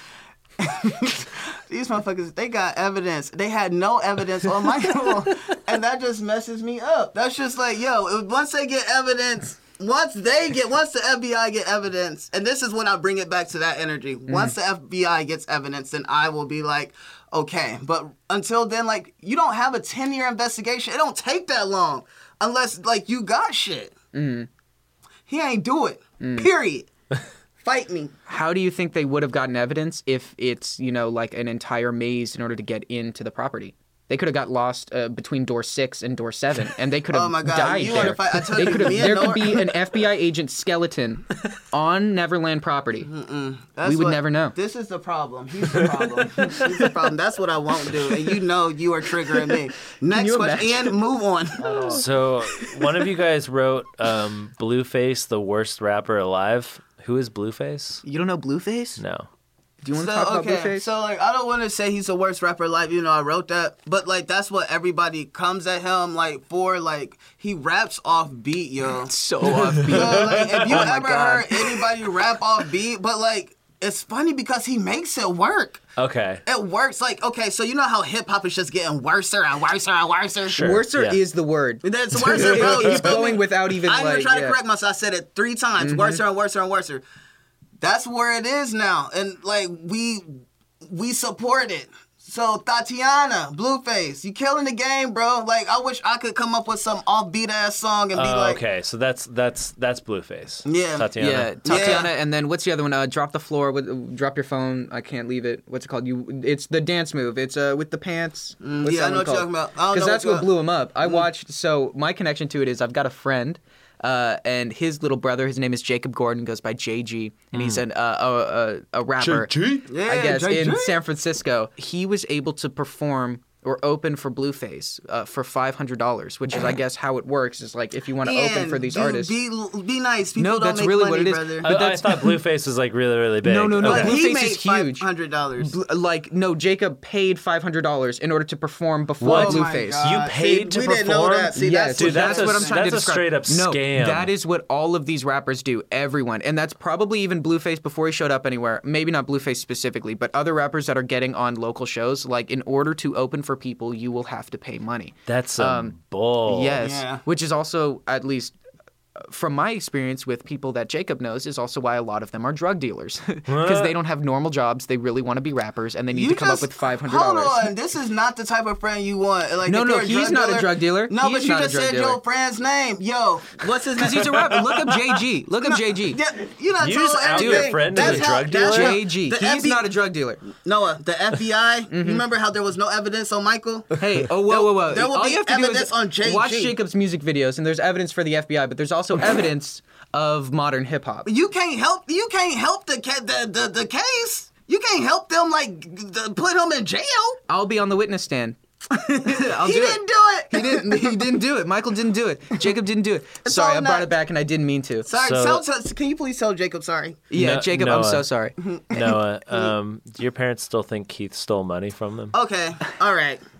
these motherfuckers, they got evidence. They had no evidence on Michael, and that just messes me up. That's just like, yo, once they get evidence, once they get, once the F B I get evidence, and this is when I bring it back to that energy. Once the F B I gets evidence, then I will be like, okay. But until then, like, you don't have a ten-year investigation. It don't take that long unless, like, you got shit. Mm. He ain't do it, period. Fight me. How do you think they would have gotten evidence if it's, you know, like an entire maze in order to get into the property? They could have got lost uh, between door six and door seven, and they could have Oh my God, died you there. wanna fight- I told They you, could have. me and There could Nora- be an F B I agent skeleton on Neverland property. That's We would what- never know. This is the problem. He's the problem. He's the problem. That's what I won't do. And you know you are triggering me. Next you question. Ian, move on. So one of you guys wrote um, Blueface, the worst rapper alive. Who is Blueface? You don't know Blueface? No. Do you want to So, talk about okay, Blueface? so like I don't want to say he's the worst rapper alive, you know, I wrote that, but like that's what everybody comes at him like for. Like he raps off beat, yo. so offbeat. So, like, if you Oh my ever God. heard anybody rap off beat, but like it's funny because he makes it work. Okay. It works. Like, okay, so you know how hip hop is just getting worser and worser and worser. Sure. Worser Yeah. is the word. That's worser, bro. You It's feel going me? without even, I didn't like, even try to yeah. correct myself. I said it three times. Worser and worser and worser. That's where it is now, and like we we support it. So Tatiana, Blueface, you killing the game, bro. Like I wish I could come up with some offbeat ass song and be Uh, like, okay, so that's that's that's Blueface. Yeah. Tatiana. Yeah, Tatiana, Yeah. and then what's the other one? Uh, drop the floor with, drop your phone. I can't leave it. What's it called? You, it's the dance move. It's uh with the pants. What's Mm, yeah, I that know one what you're called? talking about. I don't Because know that's what what you- blew him up. I watched. So my connection to it is I've got a friend. Uh, and his little brother, his name is Jacob Gordon, goes by J G, and he's an uh, a, a, a rapper. Yeah, I guess J G. in San Francisco, he was able to perform or open for Blueface uh, for five hundred dollars, which is, I guess, how it works. Is like if you want to open Ian, for these dude, artists. Be be nice. People No, don't that's make really money, what it is. brother. But I, I that's- thought Blueface was like really really big. No, no, no. Okay. But he Blueface made is huge. five hundred dollars. Bl- Like no, Jacob paid five hundred dollars in order to perform before What? Oh my Blueface. God. You paid See, to we didn't know perform? that. See, Yes, that's Dude, what, that's that's a- what I'm trying to that's a describe. straight up no, scam. that is what all of these rappers do. Everyone, and that's probably even Blueface before he showed up anywhere. Maybe not Blueface specifically, but other rappers that are getting on local shows. Like in order to open for people, you will have to pay money. That's some Um, bull. Yes, Yeah. which is also, at least uh, from my experience with people that Jacob knows, is also why a lot of them are drug dealers because they don't have normal jobs. They really want to be rappers, and they need You to come just, up with five hundred Hold dollars. on, this is not the type of friend you want. Like, No, if no, you're a he's drug not a dealer- drug dealer. No, He's but you not a just drug said dealer. your friend's name. Yo, what's his name? Because he's a rapper. Look up J G. Look up J G. Yeah, you not You told just out your everything. friend as That's a how- drug that's dealer? how- J G. the He's F B I not a drug dealer. Noah, the F B I. Mm-hmm. You remember how there was no evidence on Michael? Hey, oh, whoa, whoa, whoa. There will All be you have to do evidence is on J G. watch Jacob's music videos, and there's evidence for the F B I, but there's also evidence of modern hip hop. You can't help. You can't help the ca- the, the the case. You can't help them like the, put him in jail. I'll be on the witness stand. I'll He do didn't it. do it. He didn't. He didn't do it. Michael didn't do it. Jacob didn't do it. Sorry, all I brought not- it back, and I didn't mean to. Sorry, So- tell, tell- can you please tell Jacob sorry? Yeah, No- Jacob, I'm Noah. so sorry. Noah, um, do your parents still think Keith stole money from them? Okay, all right.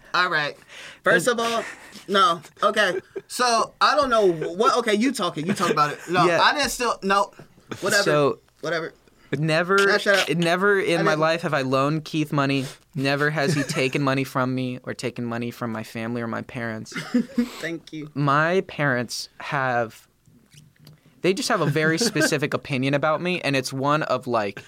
All right. First of all, no. Okay. So I don't know what. Okay, you talking. You talk about it. No, Yeah. I didn't still. No. Whatever. So- Whatever. Never, Nah, shut up. never in I my didn't- life have I loaned Keith money. Never has he taken money from me or taken money from my family or my parents. Thank you. My parents have, they just have a very specific opinion about me, and it's one of like,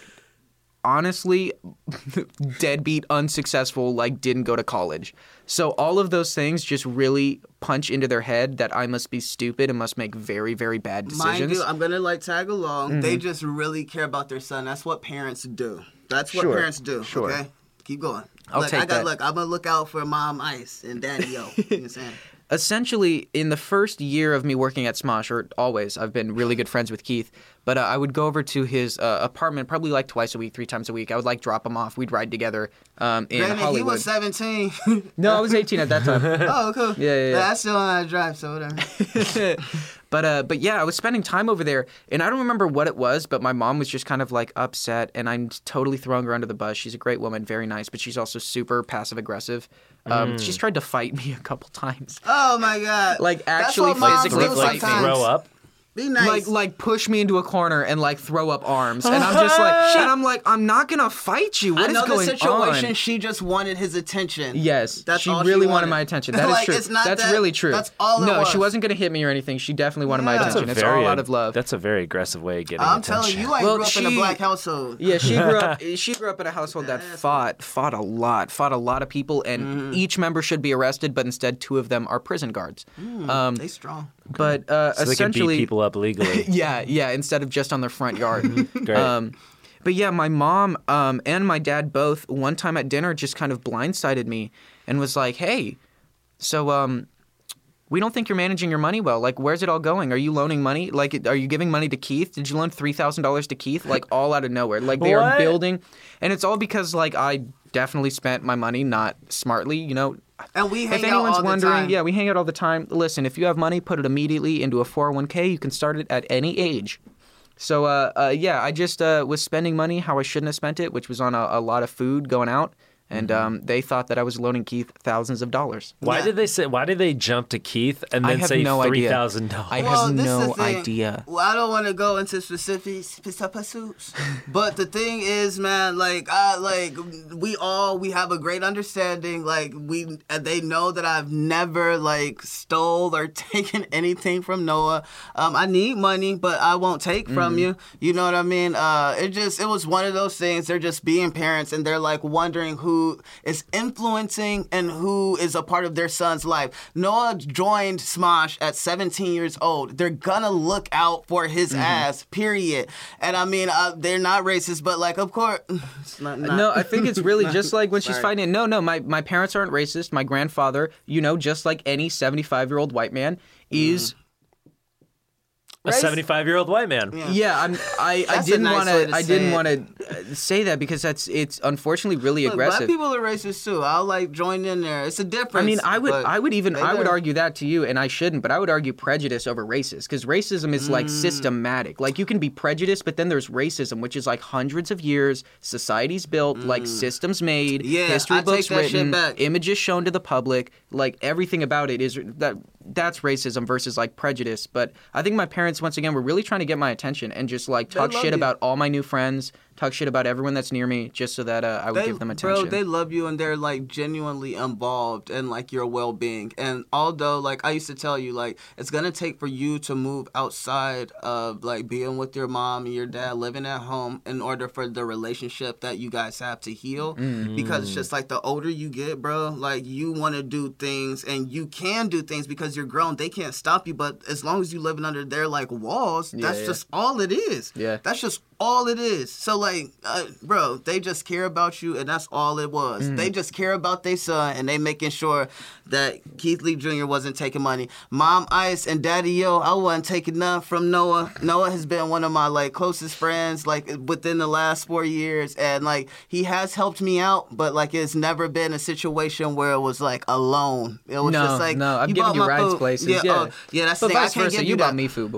honestly, deadbeat, unsuccessful, like didn't go to college. So all of those things just really punch into their head that I must be stupid and must make very, very bad decisions. Mind you, I'm gonna like tag along. Mm-hmm. They just really care about their son. That's what parents do. That's what Sure, parents do. sure. Okay, keep going. I'll look, take I got that. look. I'm gonna look out for Mom Ice and Daddy Yo. You know what I'm saying? Essentially, in the first year of me working at Smosh, or always, I've been really good friends with Keith, but uh, I would go over to his uh, apartment probably like twice a week, three times a week. I would like drop him off. We'd ride together um, in Granted, he Hollywood. was seventeen. No, I was eighteen at that time. Oh, cool. Yeah, yeah, yeah. But I still know how to drive, so whatever. But uh, but yeah, I was spending time over there, and I don't remember what it was, but my mom was just kind of like upset, and I'm totally throwing her under the bus. She's a great woman, very nice, but she's also super passive aggressive. Um, She's tried to fight me a couple times. Oh my God. Like, That's actually what moms physically do fight me. sometimes. Throw up. Be nice. Like like push me into a corner and like throw up arms, and I'm just like, and I'm like, I'm not gonna fight you. What I is know the going situation. on? She just wanted his attention. Yes, That's she all really she wanted wanted. my attention. That is Like, true. it's not That's that- really true. that's all it No, was. she wasn't gonna hit me or anything. She definitely wanted my Yeah. attention. That's It's a very, all out of love. That's a very aggressive way of getting I'm attention. telling you, I Well, grew up in a she- black household. Yeah, she grew up. She grew up in a household that That's fought, fought a lot, fought a lot of people, and Mm-hmm. each member should be arrested, but instead two of them are prison guards. Um, They strong. but uh, So they can beat essentially, people up legally. yeah, yeah, instead of just on their front yard. Great. Um, but yeah, my mom um, and my dad both one time at dinner just kind of blindsided me and was like, "Hey, so um, we don't think you're managing your money well. Like, where's it all going? Are you loaning money? Like, are you giving money to Keith? Did you loan three thousand dollars to Keith? Like, all out of nowhere. Like, they are What? building, and it's all because like I definitely spent my money not smartly. You know, And we hang if out anyone's all the wondering, time. yeah, we hang out all the time. Listen, if you have money, put it immediately into a four oh one k. You can start it at any age. So, uh, uh, yeah, I just uh, was spending money how I shouldn't have spent it, which was on a, a lot of food going out. And um, they thought that I was loaning Keith thousands of dollars. Why Yeah. did they say? Why did they jump to Keith and I then have say no three idea. thousand I dollars? have Well, this is no the thing. idea. Well, I don't want to go into specific pursuits, but the thing is, man, like, I like we all we have a great understanding. Like, we and they know that I've never like stole or taken anything from Noah. Um, I need money, but I won't take from you. You know what I mean? Uh, it just it was one of those things. They're just being parents, and they're like wondering who is influencing and who is a part of their son's life. Noah joined Smosh at seventeen years old. They're gonna look out for his ass, period. And I mean, uh, they're not racist, but like, of course, it's not, not- No, I think it's really just like when she's Sorry. fighting. No, no, my, my parents aren't racist. My grandfather, you know, just like any seventy-five-year-old white man, is... A seventy-five-year-old white man. Yeah. Yeah, I'm, I, I That's a didn't nice want way to. to I say didn't it. want to say that because that's it's unfortunately really Look, black aggressive. people are racist too. I'll like join in there. It's a difference. I mean, I would, but I would even, they I would there. argue that to you, and I shouldn't, but I would argue prejudice over racist because racism is Mm. like systematic. Like you can be prejudiced, but then there's racism, which is like hundreds of years, society's built, like systems made, Mm. Yeah, history I take books that shit written, back. images shown to the public. Like everything about it is that that's racism versus like prejudice. But I think my parents, once again, were really trying to get my attention and just like talk love shit you. about all my new friends, talk shit about everyone that's near me, just so that uh, I would They, give them attention. Bro, they love you and they're like genuinely involved in like your well being. And although like I used to tell you, like it's gonna take for you to move outside of like being with your mom and your dad, living at home, in order for the relationship that you guys have to heal. Mm-hmm. Because it's just like the older you get, bro, like you want to do things and you can do things because you're grown. They can't stop you, but as long as you living under their like walls, Yeah, that's yeah. just all it is. Yeah. That's just all it is. So like, uh, bro, they just care about you, and that's all it was. Mm. They just care about their son, and they making sure that Keith Lee Junior wasn't taking money. Mom Ice and Daddy Yo, I wasn't taking none from Noah. Noah has been one of my like closest friends like within the last four years, and like he has helped me out, but like it's never been a situation where it was like alone. It was no, just like no, I've you given bought you my rides food. places. Yeah, Yeah, oh, yeah, that's but the thing. I vice can't versa. give You you bought that. me food before.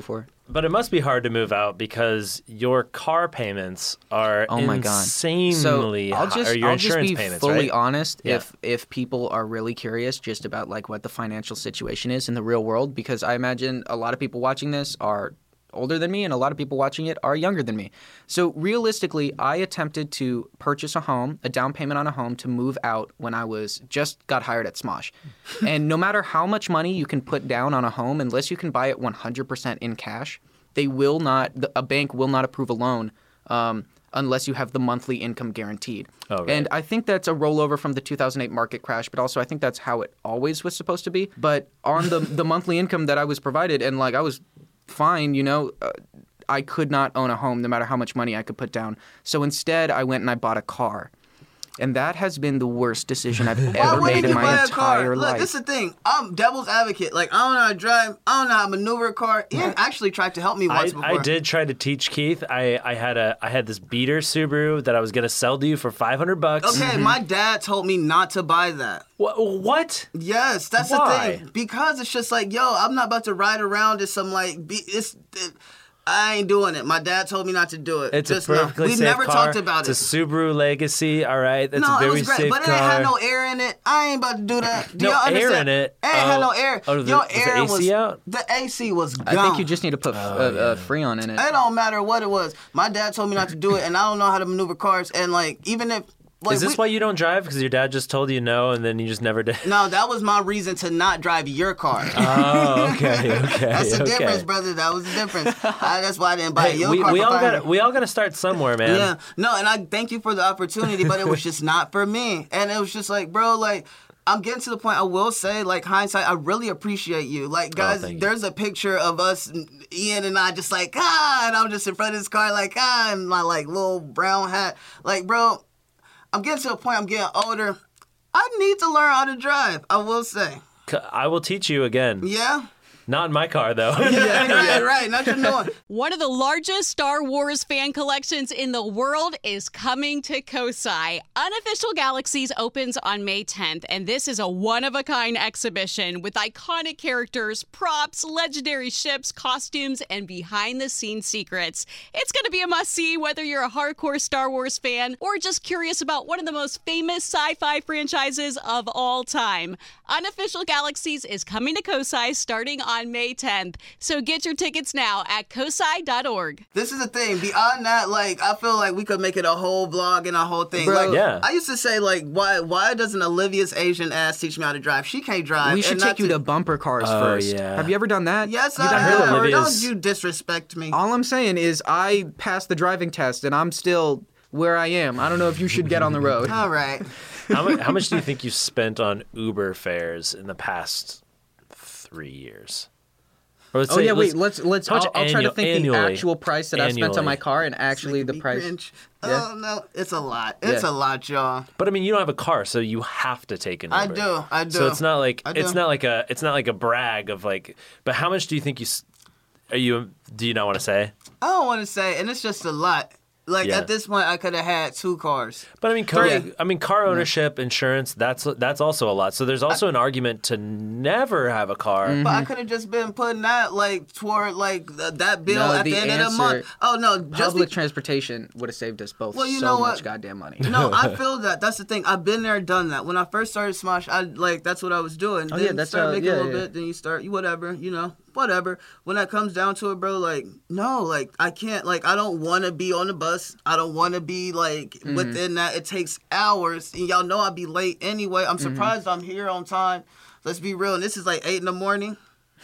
But it must be hard to move out because your car payments are Oh my God. insanely So I'll high. just, Or your I'll insurance just be payments, fully right? honest Yeah. if if people are really curious just about like what the financial situation is in the real world, because I imagine a lot of people watching this are older than me and a lot of people watching it are younger than me. So realistically, I attempted to purchase a home, a down payment on a home to move out when I was just got hired at Smosh. And no matter how much money you can put down on a home, unless you can buy it one hundred percent in cash, they will not, a bank will not approve a loan um, unless you have the monthly income guaranteed. Oh, right. And I think that's a rollover from the two thousand eight market crash, but also I think that's how it always was supposed to be. But on the the monthly income that I was provided, and like I was fine, you know, uh, I could not own a home no matter how much money I could put down. So instead, I went and I bought a car. And that has been the worst decision I've Why ever wouldn't made in you my buy a car? entire Look, life. this is the thing. I'm devil's advocate. Like, I don't know how to drive. I don't know how to maneuver a car. Ian actually tried to help me I, once before. I did try to teach Keith. I, I had a I had this beater Subaru that I was gonna sell to you for five hundred bucks. Okay, my dad told me not to buy that. Wha- What? Yes, that's Why? the thing. Because it's just like, yo, I'm not about to ride around in some like, be, it's. It, I ain't doing it. My dad told me not to do it. It's just a no. perfectly We've safe never car. talked about it's it. a Subaru Legacy. All right, that's no, a very it was great, safe but it car. ain't had no air in it. I ain't about to do that. Do No y'all air understand? in it? It ain't had Oh. no air. Oh, the- Your was the air A C was out? the A C was gone. I think you just need to put Oh, uh, uh, Freon in it. It don't matter what it was. My dad told me not to do it, and I don't know how to maneuver cars. And like, even if like, Is this we, why you don't drive? Because your dad just told you no, and then you just never did. No, that was my reason to not drive your car. Oh, okay, okay. That's the okay. difference, brother. That was the difference. I, that's why I didn't buy Hey, your we, car. we for all five got hundred. we all got to start somewhere, man. Yeah, no, and I thank you for the opportunity, but it was just not for me. And it was just like, bro, like, I'm getting to the point. I will say, like, hindsight, I really appreciate you. Like, guys, thank you. there's a picture of us, Ian and I, just like, ah, and I'm just in front of this car, like, ah, and my like little brown hat, like, bro. I'm getting to a point. I'm getting older. I need to learn how to drive. I will say. C- I will teach you again. Yeah. Not in my car, though. Yeah, right, right. Not your knowing. One of the largest Star Wars fan collections in the world is coming to Kosai. Unofficial Galaxies opens on May tenth, and this is a one-of-a-kind exhibition with iconic characters, props, legendary ships, costumes, and behind-the-scenes secrets. It's going to be a must-see whether you're a hardcore Star Wars fan or just curious about one of the most famous sci-fi franchises of all time. Unofficial Galaxies is coming to Kosai starting on on May tenth. So get your tickets now at kosai dot org. This is the thing. Beyond that, like, I feel like we could make it a whole vlog and a whole thing. Bro. Like, Yeah. I used to say, like, why why doesn't Olivia's Asian ass teach me how to drive? She can't drive. We should and take not you to bumper cars Oh, first. yeah. Have you ever done that? Yes, you I done have. that? Olivia's- Don't you disrespect me. All I'm saying is I passed the driving test and I'm still where I am. I don't know if you should get on the road. All right. how, much, how much do you think you spent on Uber fares in the past three years? Or let's Oh say- yeah, wait. Let's let's. how I'll, much I'll try to annual- think annually, the actual price that I spent on annually. my car and actually Making the me price. cringe. Yeah. Oh no, it's a lot. It's Yeah. a lot, y'all. But I mean, you don't have a car, so you have to take an Uber. I do. I do. So it's not like I it's do. not like a it's not like a brag of like. But how much do you think you? s- Are you? Do you not want to say? I don't want to say, and it's just a lot. Like Yeah. at this point, I could have had two cars. But I mean, car, Three. I mean, car ownership, insurance. That's that's also a lot. So there's also an argument to never have a car. But Mm-hmm. I could have just been putting that like toward like th- that bill No, at the, the end of the answer- month. Oh no, just Public be- transportation would have saved us both Well, you so know much what? goddamn money. No, I feel that. That's the thing. I've been there, done that. When I first started Smosh, I like that's what I was doing. Oh, then yeah, you that's start how- making yeah, a little yeah. bit, then you start you whatever, you know, whatever. When that comes down to it, bro, like no, like I can't, like I don't want to be on the bus. I don't want to be like Mm-hmm. within that. It takes hours, and y'all know I'd be late anyway. I'm Mm-hmm. surprised I'm here on time. Let's be real, and this is like eight in the morning.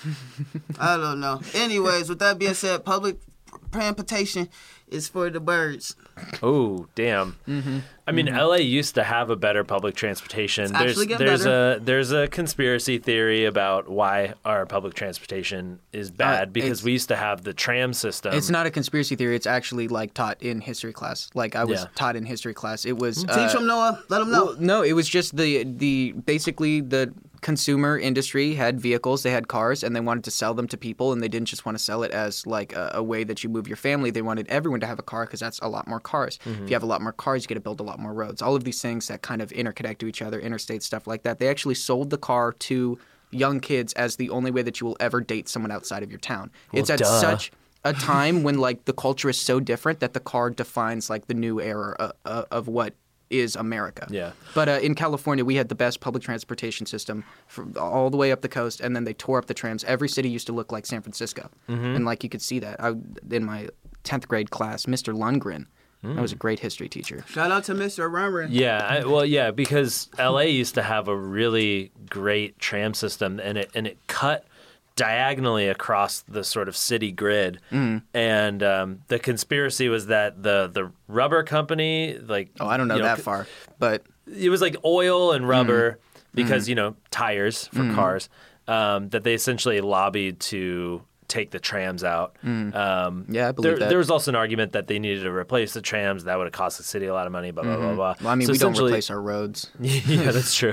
I don't know. Anyways, with that being said, public transportation is for the birds. Oh, damn. Mm-hmm. I mean, L A used to have a better public transportation. It's there's actually getting there's better. a there's a conspiracy theory about why our public transportation is bad because Uh, it's- we used to have the tram system. It's not a conspiracy theory. It's actually like taught in history class. Like I was Yeah. taught in history class. It was Teach uh, them, Noah. Let them know. Well, no, it was just the the basically the consumer industry had vehicles, they had cars, and they wanted to sell them to people, and they didn't just want to sell it as like a, a way that you move your family. They wanted everyone to have a car because that's a lot more cars. Mm-hmm. If you have a lot more cars, you get to build a lot more roads. All of these things that kind of interconnect to each other, interstate stuff like that. They actually sold the car to young kids as the only way that you will ever date someone outside of your town. Well, it's at duh. such a time when like the culture is so different that the car defines like the new era uh, uh, of what is America. Yeah. But uh, in California, we had the best public transportation system from all the way up the coast, and then they tore up the trams. Every city used to look like San Francisco, Mm-hmm. and like you could see that. I, in my tenth grade class, Mister Lundgren, Mm. that was a great history teacher. Shout out to Mister Rummer. Yeah, I, well, yeah, because L A used to have a really great tram system, and it and it cut diagonally across the sort of city grid. Mm. And um, the conspiracy was that the the rubber company, like Oh, I don't know you that c- far, but it was like oil and rubber Mm. because you know tires for cars. Um, that they essentially lobbied to take the trams out. Um, Yeah, I believe there, that. there was also an argument that they needed to replace the trams. That would have cost the city a lot of money. Blah blah blah blah. well, I mean, So we don't essentially- replace our roads. yeah, that's true.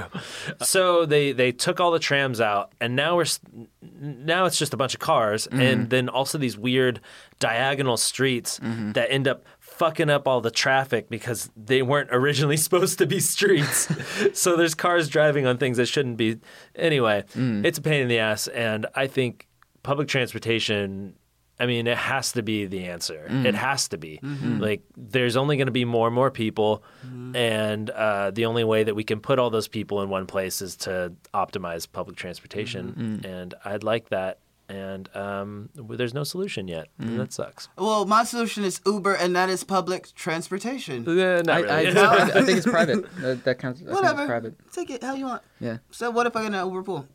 So they they took all the trams out, and now we're s- now it's just a bunch of cars, and then also these weird diagonal streets that end up fucking up all the traffic because they weren't originally supposed to be streets. So there's cars driving on things that shouldn't be. Anyway, it's a pain in the ass, and I think public transportation. I mean, it has to be the answer. It has to be. Like, there's only going to be more and more people, and uh, the only way that we can put all those people in one place is to optimize public transportation. And I'd like that. And um, w- there's no solution yet. And that sucks. Well, my solution is Uber, and that is public transportation. Uh, not I, really. I, I think it's private. That, that counts. I think Whatever. it's private. Take it how you want. Yeah, So what if I get an Uber pool?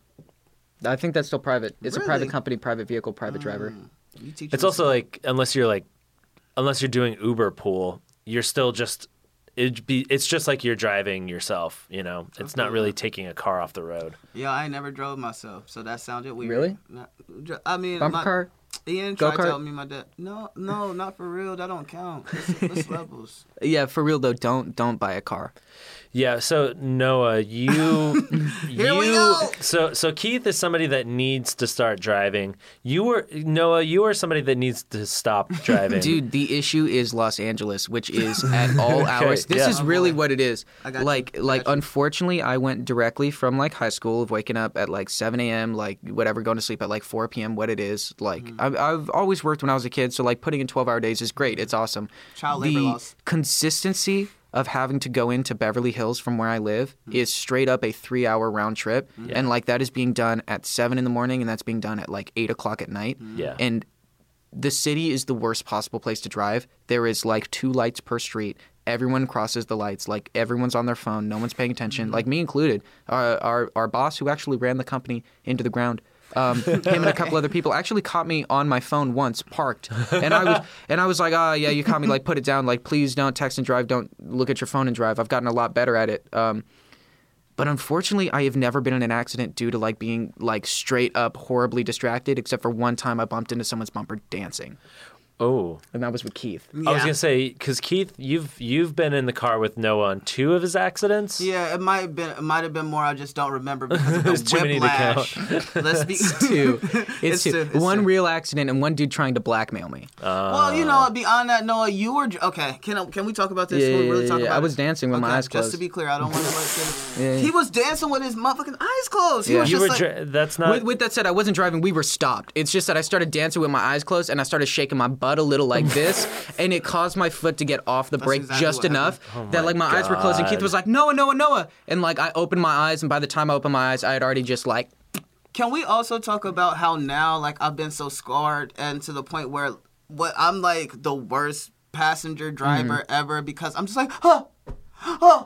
I think that's still private. It's a private Really? company, private vehicle, private driver. You teach It's me also like unless you're like unless you're doing Uber pool, you're still just it be it's just like you're driving yourself, you know. It's not really taking a car off the road. Yeah, I ain't never drove myself, so that sounded weird. Really? Not- I mean, Bumper my, car? Ian tried Go-kart? telling me my dad. No, no, not for real. That don't count. It's, it's levels. Yeah, for real though, don't don't buy a car. Yeah, so Noah, you Here you we go. so so Keith is somebody that needs to start driving. You were Noah, you are somebody that needs to stop driving. Dude, the issue is Los Angeles, which is at all hours. This yeah. is Oh, really boy. what it is. I got you. Like, I like got you. unfortunately, I went directly from like high school of waking up at like seven a.m., like whatever, going to sleep at like four p.m. What it is, like Mm-hmm. I've, I've always worked when I was a kid, so like putting in twelve-hour days is great. It's awesome. Child the labor laws. consistency of having to go into Beverly Hills from where I live Mm-hmm. is straight up a three-hour round trip, and like that is being done at seven in the morning, and that's being done at like eight o'clock at night. Yeah. And the city is the worst possible place to drive. There is like two lights per street. Everyone crosses the lights. Like everyone's on their phone. No one's paying attention. Like me included. Our, our our boss, who actually ran the company into the ground, um, him and a couple other people actually caught me on my phone once, parked, and I was and I was like, oh yeah, you caught me. Like put it down. Like please don't text and drive. Don't look at your phone and drive. I've gotten a lot better at it. Um, But unfortunately, I have never been in an accident due to like being like straight up horribly distracted, except for one time I bumped into someone's bumper dancing, Oh. and that was with Keith. I was Yeah. gonna say because Keith, you've you've been in the car with Noah on two of his accidents. Yeah, it might have been. It might have been more. I just don't remember because of the There's too many to whiplash. Let's be Two. It's, It's two. two, it's one two. real accident and one dude trying to blackmail me. Well, you know, beyond that, Noah, you were okay. Can can we talk about this? Yeah, Can we yeah, really talk yeah, about I it? was dancing with my Okay, eyes Just to closed. be clear, I don't want to like. Yeah, yeah. He was dancing with his motherfucking eyes closed. He Yeah. was You just were like. dri- that's not With, with that said, I wasn't driving. We were stopped. It's just that I started dancing with my eyes closed, and I started shaking my butt a little like this, and it caused my foot to get off the brake exactly just what enough happened. that Oh like my my eyes were closed. And Keith God. was like, "Noah, Noah, Noah," and like I opened my eyes, and by the time I opened my eyes, I had already just like. Can we also talk about how now, like, I've been so scarred and to the point where what I'm like the worst passenger driver Mm-hmm. ever because I'm just like, oh, oh,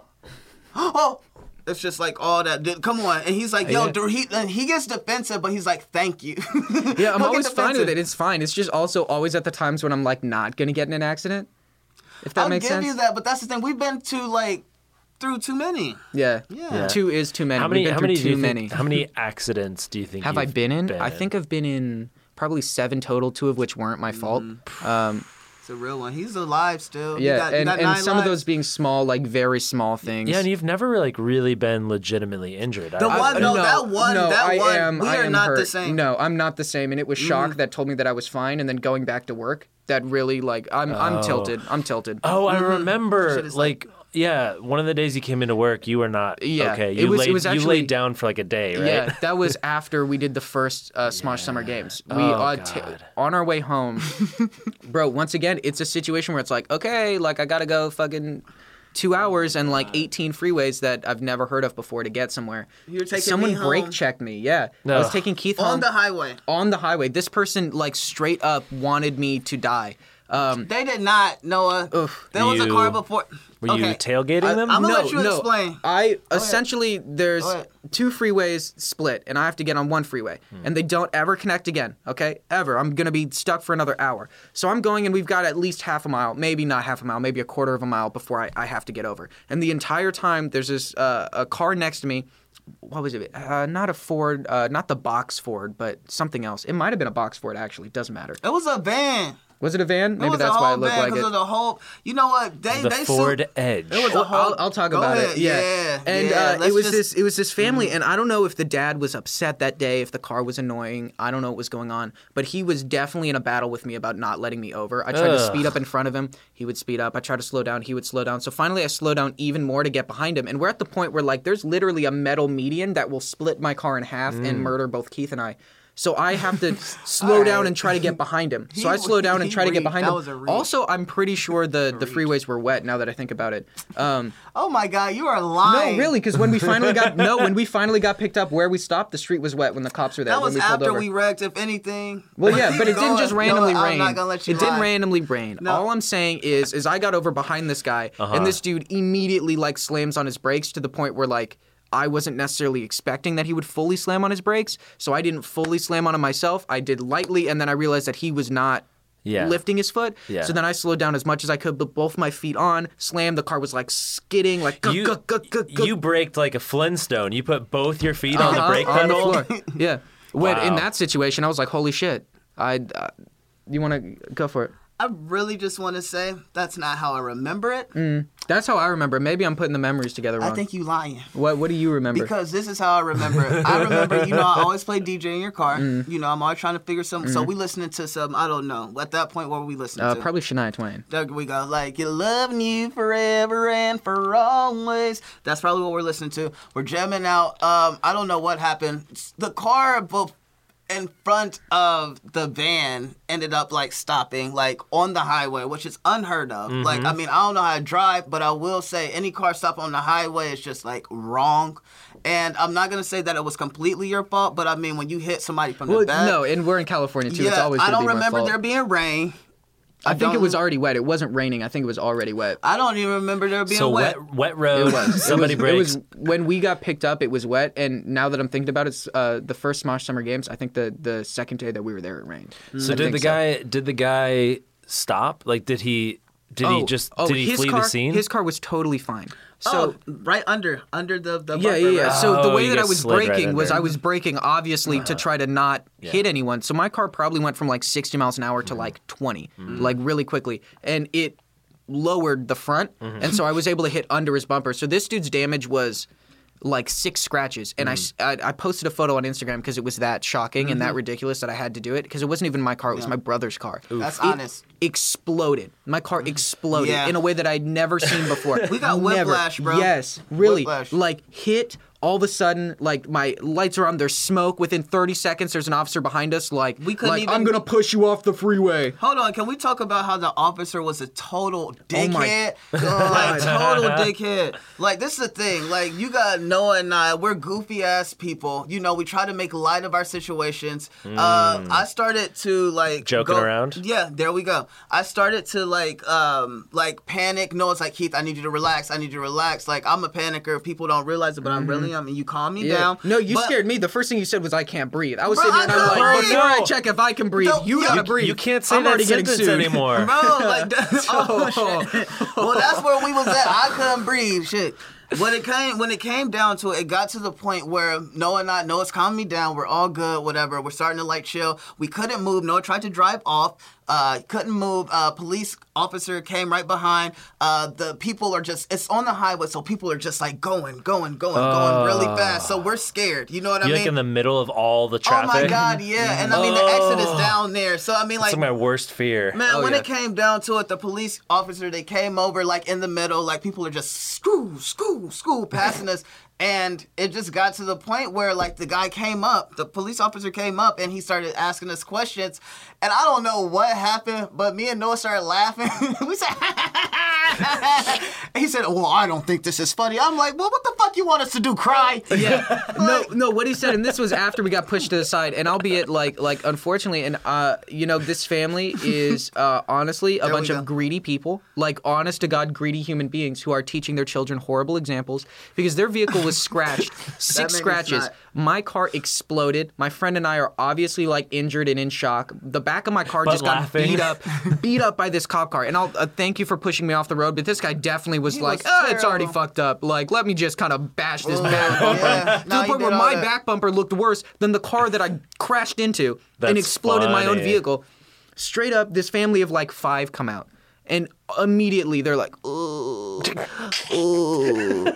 oh. It's just like all that. Dude, come on, and he's like, yo, Yeah. dude, he and he gets defensive, but he's like, thank you. Yeah, I'm He'll always get fine with defensive. it. It's fine. It's just also always at the times when I'm like not gonna get in an accident. If that I'll makes give sense. you that, but that's the thing. We've been to like through too many. Yeah. Yeah. Two is too many. how many We've been how through many do too you many. think, how many accidents do you think Have I you've been in? been I think I've been in probably seven total, two of which weren't my fault. Mm-hmm. Um, It's a real one. He's alive still. You yeah, got- you and, got and nine some of lives. those being small, like very small things. Yeah, and you've never really, like really been legitimately injured. The either. one- no, that one- no, that I one, am, we I are am not the hurt. same. No, I'm not the same. And it was shock that told me that I was fine, and then going back to work, that really like I'm Oh. I'm tilted. I'm tilted. Oh, I remember. Shit is Like, yeah, one of the days you came into work, you were not Yeah, okay. it You was- it laid was you actually- laid down for like a day, right? Yeah, that was after we did the first uh, Smosh Summer Games. We Oh, uh, t- God. on our way home, bro. Once again, it's a situation where it's like, okay, like I gotta go fucking two hours and like eighteen freeways that I've never heard of before to get somewhere. You're taking Someone me brake home. checked me. Yeah, I was Ugh. taking Keith On home the highway. on the highway. This person like straight up wanted me to die. Um, They did not, Noah. Oof. There was a You- car before. Were you okay. tailgating I- them? I'm gonna no, let you no. explain. I essentially there's Go ahead. two freeways split, and I have to get on one freeway, and they don't ever connect again. Okay, ever. I'm gonna be stuck for another hour. So I'm going, and we've got at least half a mile, maybe not half a mile, maybe a quarter of a mile before I, I have to get over. And the entire time, there's this uh, a car next to me. What was it? Uh, not a Ford, uh, not the box Ford, but something else. It might have been a box Ford actually. Doesn't matter. It was a van. Was it a van? It Maybe was that's a why whole it looked van like because it. of the whole. You know what? They The they Ford sued. Edge. It was a Well, whole. I'll, I'll talk Go about ahead. it. Yeah, yeah. and yeah. uh, Let's it was just- this. It was this family, and I don't know if the dad was upset that day, if the car was annoying. I don't know what was going on, but he was definitely in a battle with me about not letting me over. I tried to Ugh. speed up in front of him. He would speed up. I tried to slow down. He would slow down. So finally, I slowed down even more to get behind him, and we're at the point where like there's literally a metal median that will split my car in half Mm. and murder both Keith and I. So I have to slow All down right. and try to get behind him. So He- I slow down and he try to get reached. behind That him. was a reach. Also, I'm pretty sure the, the freeways were wet now that I think about it. Um, Oh my God, you are lying. no, really, because when we finally got no, when we finally got picked up where we stopped, the street was wet when the cops were there. That when was we pulled after over. we wrecked, if anything. Well, yeah, but it didn't Go just on. randomly no, rain. I'm not gonna let you it didn't lie. randomly rain. No. All I'm saying is, is I got over behind this guy, Uh-huh. and this dude immediately like slams on his brakes to the point where like I wasn't necessarily expecting that he would fully slam on his brakes, so I didn't fully slam on him myself. I did lightly, and then I realized that he was not. Yeah. Lifting his foot. Yeah. So then I slowed down as much as I could, but both my feet on, slammed. The car was like skidding, like guk, You, guk, guk, guk, guk. you braked like a Flintstone. You put both your feet on the Uh-huh, brake on pedal. the floor. Yeah. When in Wow. that situation, I was like, "Holy shit!" I, uh, you want to go for it? I really just want to say that's not how I remember it. That's how I remember. Maybe I'm putting the memories together wrong. I think you lying. What What do you remember? Because this is how I remember it. I remember, you know, I always play D J in your car. Mm. You know, I'm always trying to figure something. So we listening to some, I don't know. At that point, what were we listening uh, to? probably Shania Twain. There we go. Like, you're loving you forever and for always. That's probably what we're listening to. We're jamming out. Um, I don't know what happened. The car both in front of the van ended up like stopping like on the highway, which is unheard of. Mm-hmm. Like, I mean, I don't know how to drive, but I will say any car stop on the highway is just like wrong. And I'm not gonna say that it was completely your fault, but I mean, when you hit somebody from Well, the back, no, and we're in California too. yeah, it's always I gonna don't be my remember fault. there being rain. I think it don't- was already wet. It wasn't raining. I think it was already wet. I don't even remember there being So wet. wet, wet road. It was. Somebody it was, breaks. It was when we got picked up. It was wet, and now that I'm thinking about it, it's, uh, the first Smosh Summer Games. I think the the second day that we were there, it rained. So I did think the guy? Did the guy stop? Like, did he? Did he just? oh, did he his flee car, the scene? His car was totally fine. So oh, right under, under the, the yeah, bumper, yeah, yeah. right? So the Oh, way you that I guys was slid right braking was under. I was braking obviously to try to not Yeah. hit anyone. So my car probably went from like sixty miles an hour to like twenty, like really quickly, and it lowered the front, and so I was able to hit under his bumper. So this dude's damage was like six scratches, and I s I, I posted a photo on Instagram because it was that shocking and that ridiculous that I had to do it because it wasn't even my car; it was my brother's car. That's It honest. Exploded. My car exploded Yeah. in a way that I'd never seen before. We got Never. whiplash, bro. Yes, really. Whiplash. Like hit. All of a sudden, like my lights are on. There's smoke. Within thirty seconds, there's an officer behind us. Like, We couldn't like even- I'm gonna push you off the freeway. Hold on, can we talk about how the officer was a total Oh my dickhead? like total dickhead. Like this is the thing. Like you got Noah and I, we're goofy ass people. You know, we try to make light of our situations. Uh, I started to like Joking go- around? Yeah, there we go. I started to like um like panic. Noah's like, Keith, I need you to relax. I need you to relax. Like I'm a panicker. People don't realize it, but I'm really. I mean, you calm me down. No, you But- scared me. The first thing you said was I can't breathe. I was Bro, sitting there and I I'm couldn't like, breathe. before I No. check if I can breathe, No, you you- gotta you- breathe. You can't say I'm that already getting sentence sued. anymore. Bro, like, that, oh shit. Well, that's where we was at. I couldn't breathe. Shit. When it came, when it came down to it, it got to the point where Noah and I, Noah's calming me down. We're all good, whatever. We're starting to like chill. We couldn't move. Noah tried to drive off. Uh, couldn't move. Uh, police officer came right behind. Uh, the people are just, it's on the highway, so people are just like going, going, going, going really fast. So we're scared. You know what I You're mean? like in the middle of all the Oh traffic. my God, yeah. And I mean, the exit is down there. So I mean, like, That's like my worst fear. man, Oh, when yeah. it came down to it, the police officer, they came over like in the middle, like people are just screw, screw, screw passing us. And it just got to the point where like the guy came up, the police officer came up and he started asking us questions. And I don't know what happened, but me and Noah started laughing. We said, he said, well, I don't think this is funny. I'm like, well, what the fuck you want us to do, cry? Yeah. No, no, what he said, and this was after we got pushed to the side, and albeit, like, like unfortunately, and, uh, you know, this family is, uh, honestly, a There we bunch go. of greedy people, like, honest to God, greedy human beings who are teaching their children horrible examples, because their vehicle was scratched, six made me scratches. snot. My car exploded. My friend and I are obviously, like, injured and in shock. The back of my car But just laughing. got beat up, beat up by this cop car, and I'll uh, thank you for pushing me off the road, but this guy definitely was He like, was oh, it's already terrible. fucked up. Like, let me just kind of bash this Ooh, back bumper. yeah. To No, the he point did where all my that. back bumper looked worse than the car that I crashed into and That's exploded my own funny. vehicle. Straight up, this family of like five come out. And immediately they're like, ooh, ooh,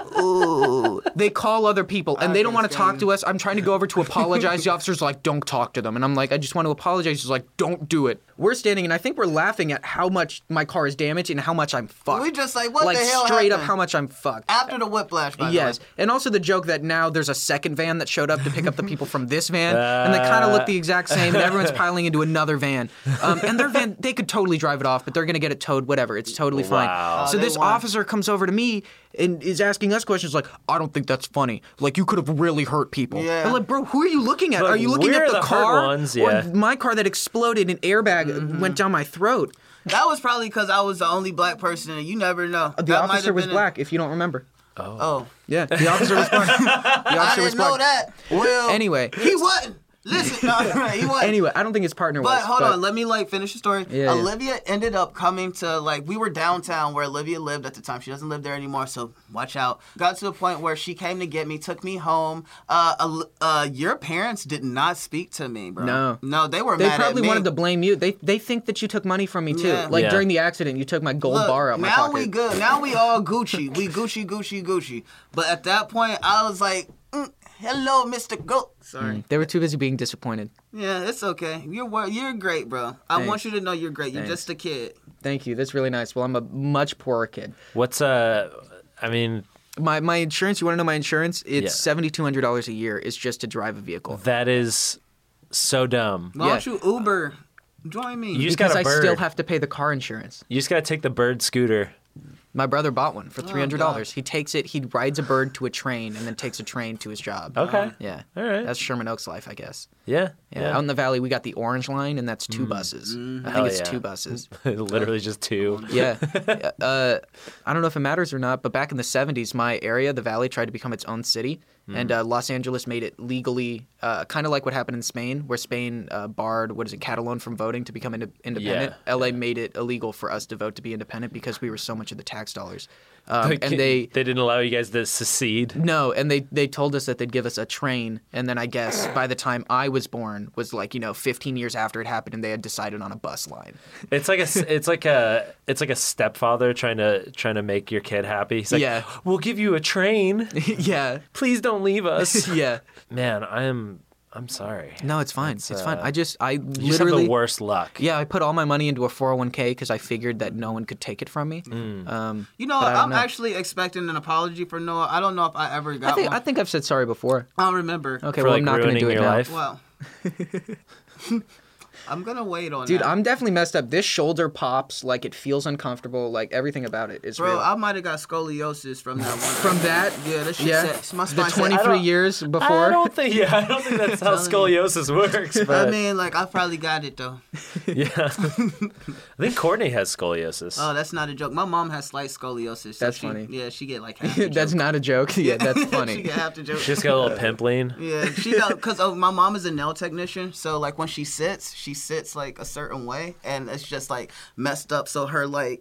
ooh. They call other people and they don't want to talk to us. I'm trying to go over to apologize. The officer's like, don't talk to them. And I'm like, I just want to apologize. He's like, don't do it. We're standing and I think we're laughing at how much my car is damaged and how much I'm fucked. We just like, what like the hell straight up happened? how much I'm fucked. After the whiplash, by Yes, the way. and also the joke that now there's a second van that showed up to pick up the people from this van, and they kind of look the exact same, and everyone's piling into another van. Um, and their van, they could totally drive it off, but they're gonna get it towed, whatever. It's totally fine. Wow. So Oh, they this won. officer comes over to me and is asking us questions like, "I don't think that's funny. Like you could have really hurt people." Yeah. I'm like, bro, who are you looking at? Like, Are you looking we're at the, the hurt car ones, yeah. or my car that exploded and airbag Mm-hmm. went down my throat? That was probably because I was the only black person, and you never know. The That might officer have was been a- black, if you don't remember. Oh. Yeah, the officer was black. The I officer was didn't know black. that. Well, Anyway. he wasn't. Listen, no, he wasn't. Anyway, I don't think his partner was. But hold on, let me like finish the story. Yeah, yeah. Olivia ended up coming to like we were downtown where Olivia lived at the time. She doesn't live there anymore, so watch out. Got to the point where she came to get me, took me home. Uh, Oli- uh your parents did not speak to me, bro. No. no, they were They mad probably at me. wanted to blame you. They they think that you took money from me too. Yeah. Like Yeah. during the accident, you took my gold Look, bar out my now pocket. we good. Now we all Gucci. We Gucci, Gucci, Gucci. But at that point, I was like, mm, "Hello, Mister Go." Sorry. They were too busy being disappointed. Yeah, it's okay. You're wor- you're great, bro. I Thanks. want you to know you're great. You're Thanks. just a kid. Thank you. That's really nice. Well, I'm a much poorer kid. What's uh? I mean, My my insurance. You want to know my insurance? It's Yeah. seventy two hundred dollars a year. It's just to drive a vehicle. that is so dumb. Why Yeah. don't you Uber? Join me. You just Because got a I bird. still have to pay the car insurance. You just gotta take the bird scooter. My brother bought one for three hundred dollars. God. He takes it. He rides a bird to a train and then takes a train to his job. Okay. Yeah. All right. That's Sherman Oaks life, I guess. Yeah. Yeah. Out in the valley, we got the Orange Line, and that's two buses. I think Hell it's yeah. two buses. Literally just two. Yeah. Uh, I don't know if it matters or not, but back in the seventies, my area, the Valley, tried to become its own city. And uh, Los Angeles made it legally, uh, kind of like what happened in Spain, where Spain uh, barred, what is it, Catalan from voting to become ind- independent. Yeah. L A made it illegal for us to vote to be independent because we were so much of the tax dollars. Um, Like, and they... they didn't allow you guys to secede. No, and they, they told us that they'd give us a train, and then I guess by the time I was born was like, you know, fifteen years after it happened, and they had decided on a bus line. It's like a s- it's like a it's like a stepfather trying to trying to make your kid happy. He's like, Yeah. we'll give you a train. Yeah. Please don't leave us. Yeah. Man, I am I'm sorry. No, it's fine. That's, it's fine. uh, I just, I You just have literally... the worst luck. Yeah, I put all my money into a four oh one k because I figured that no one could take it from me. Mm. Um, You know, but I don't I'm know. actually expecting an apology for Noah. I don't know if I ever got I think, one. I think I've said sorry before. I don't remember. Okay, For, well, like, I'm not going to ruining do it your now. life. Well, I'm gonna wait on Dude, that. I'm definitely messed up. This shoulder pops, like it feels uncomfortable, like everything about it is Bro, real. I might have got scoliosis from that one. From that, Yeah, that shit yeah, set- my the spine set- twenty-three I don't- years I before. don't think yeah, I don't think that's how telling you. scoliosis works. But I mean, like, I probably got it, though. yeah, I think Courtney has scoliosis. Oh, that's not a joke. My mom has slight scoliosis. So That's she, funny. Yeah, she get, like, half the That's joke. not a joke. Yeah, that's she funny. get half the joke. She just got a little pimpling. Yeah, she got, because oh, my mom is a nail technician, so, like, when she sits, she sits, like, a certain way, and it's just, like, messed up, so her, like,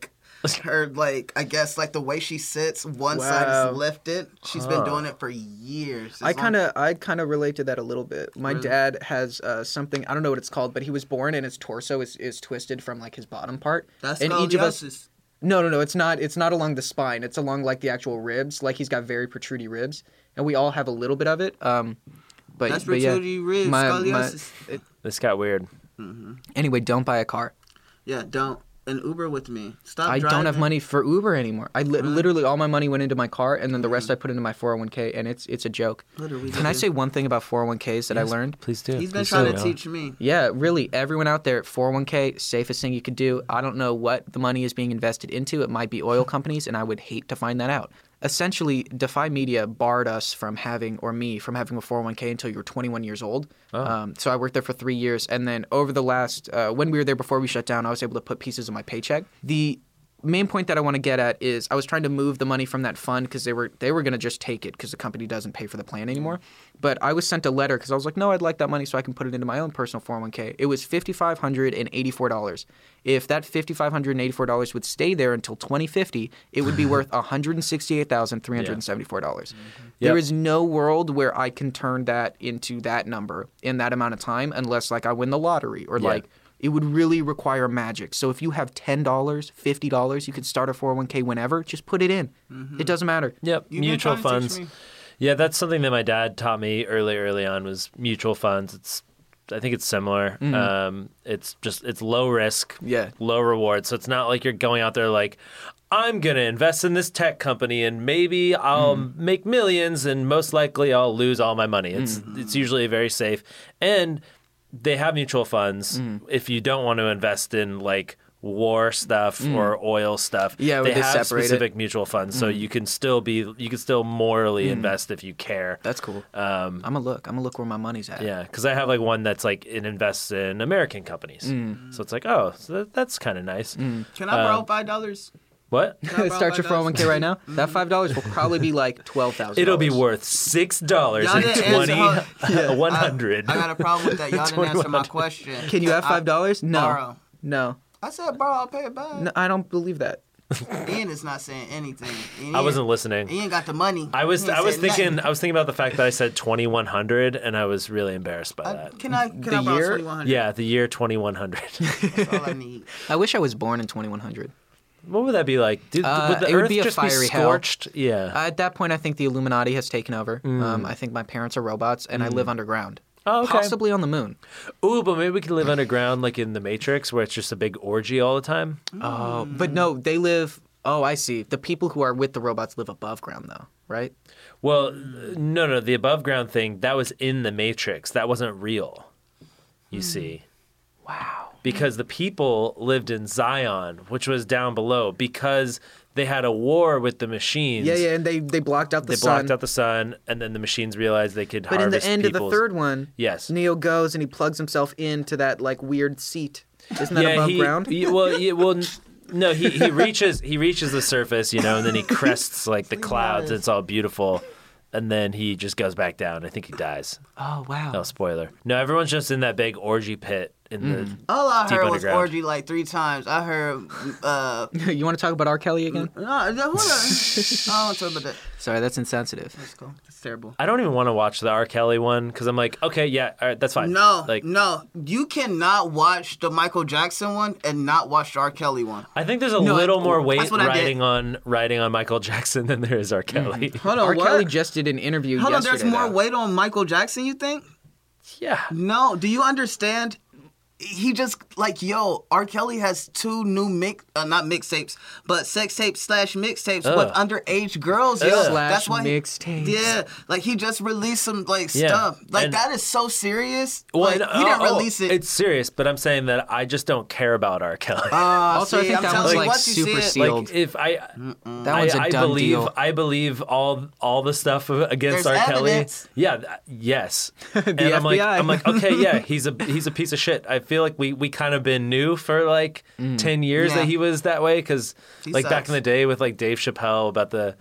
her like I guess like the way she sits, one Wow. side is lifted. She's been Huh. doing it for years. I As long- kind of I kind of relate to that a little bit. My Really? dad has uh, something I don't know what it's called, but he was born and his torso is, is twisted from like his bottom part. That's and scoliosis. each of us No, no, no, it's not it's not along the spine. It's along like the actual ribs. Like he's got very protrudy ribs, and we all have a little bit of it. Um but That's but yeah, protrudy ribs, my- my- scoliosis. it- This got weird. anyway, don't buy a car. Yeah, don't. An Uber with me. Stop I driving. don't have money for Uber anymore. I li- literally all my money went into my car, and then the rest I put into my four oh one k, and it's it's a joke. Literally, Can I dude. say one thing about four oh one k's that I learned? Please do. He's been Please trying do. to teach me. Yeah, really, everyone out there, four oh one k, safest thing you could do. I don't know what the money is being invested into. It might be oil companies, and I would hate to find that out. Essentially, Defy Media barred us from having, or me, from having a four oh one k until you were twenty-one years old. Um, so I worked there for three years, and then over the last, uh, when we were there before we shut down, I was able to put pieces of my paycheck. The main point that I want to get at is I was trying to move the money from that fund because they were they were going to just take it because the company doesn't pay for the plan anymore. But I was sent a letter because I was like, no, I'd like that money so I can put it into my own personal four oh one k. It was five thousand five hundred eighty-four dollars. If that five thousand five hundred eighty-four dollars would stay there until twenty fifty, it would be worth one hundred sixty-eight thousand three hundred seventy-four dollars. There Yep. is no world where I can turn that into that number in that amount of time unless like I win the lottery or Yeah. like it would really require magic. So if you have ten dollars, fifty dollars, you could start a four oh one k whenever. Just put it in. It doesn't matter. Yep, You've been mutual trying to teach funds. me. Yeah, that's something that my dad taught me early, early on was mutual funds. It's, I think it's similar. Um, it's just it's low risk, Yeah. low reward. So it's not like you're going out there like, I'm gonna invest in this tech company and maybe I'll make millions and most likely I'll lose all my money. It's it's usually very safe, and they have mutual funds if you don't want to invest in like war stuff or oil stuff. Yeah, they they have separate it. specific mutual funds, so you can still be you can still morally invest if you care. That's cool. Um, I'm gonna look. I'm gonna look where my money's at. yeah, because I have like one that's like it invests in American companies, so it's like oh, so that, that's kind of nice. Can I borrow five dollars? What? Start your four oh one k right now. That five dollars will probably be like twelve thousand. It'll be worth six dollars Y'all and didn't answer twenty, her- one hundred. I got a problem with that. Y'all didn't answer my question. Can you have five dollars? No. Borrow. No. I said borrow. I'll pay it back. No, I don't believe that. Ian is not saying anything. Ian, I wasn't listening. Ian got the money. I was He ain't I was saying thinking nothing. I was thinking about the fact that I said twenty one hundred, and I was really embarrassed by I- that. Can I? Can The I borrow year? twenty-one hundred? Yeah, the year twenty one hundred. That's all I need. I wish I was born in twenty-one hundred. What would that be like? Did, Uh, would the it would Earth be a just fiery be hell. scorched? Yeah. At that point, I think the Illuminati has taken over. Um, I think my parents are robots, and I live underground. Oh, okay. Possibly on the moon. Ooh, but maybe we could live underground like in the Matrix where it's just a big orgy all the time. Oh, but no, they live. Oh, I see. The people who are with the robots live above ground, though, right? Well, no, no, the above ground thing, that was in the Matrix. That wasn't real. You see. Wow. Because the people lived in Zion, which was down below, because they had a war with the machines. Yeah, yeah, and they they blocked out the They sun. blocked out the sun, and then the machines realized they could but in the harvest end people's... of the third one, Yes. Neo goes and he plugs himself into that like weird seat. Isn't that yeah, above he, ground? he- well, yeah, well, n- no, he, he reaches he reaches the surface, you know, and then he crests like the clouds. And it's all beautiful, and then he just goes back down. I think he dies. Oh wow. No spoiler. No, everyone's just in that big orgy pit in the. All I Deep heard was underground. orgy like three times. I heard. Uh, You want to talk about R. Kelly again? no, hold on. I don't want to talk about that. Sorry, that's insensitive. Let's go. It's terrible. I don't even want to watch the R. Kelly one because I'm like, okay, yeah, all right, that's fine. No, like no, you cannot watch the Michael Jackson one and not watch the R. Kelly one. I think there's a No, little I- more weight that's what I did. riding on riding on Michael Jackson than there is R. Kelly. Hold on, R. what? Kelly just did an interview Hold on, yesterday. there's more though. weight on Michael Jackson, you think? Yeah. No, do you understand? He just like yo, R. Kelly has two new mix, uh, not mixtapes, but sex tapes slash mixtapes with Ugh. underage girls. Yo, Ugh. Slash that's why. he- mixtapes. Yeah, like he just released some like Yeah, stuff. Like and- that is so serious. Well, like, and- he didn't oh, oh, release it. It's serious, but I'm saying that I just don't care about R. Kelly. Ah, Also, I see, think I'm that telling one's you, like once you see super it- sealed. like if I, That I, one's a I done believe deal. I believe all all the stuff against There's R. Kelly. evidence. Yeah, th- yes. and I'm F B I. like, I'm like, okay, yeah, he's a he's a piece of shit. I feel like we we kind of been new for like ten years Yeah. that he was that way because He like back sucks. in the day with like Dave Chappelle about the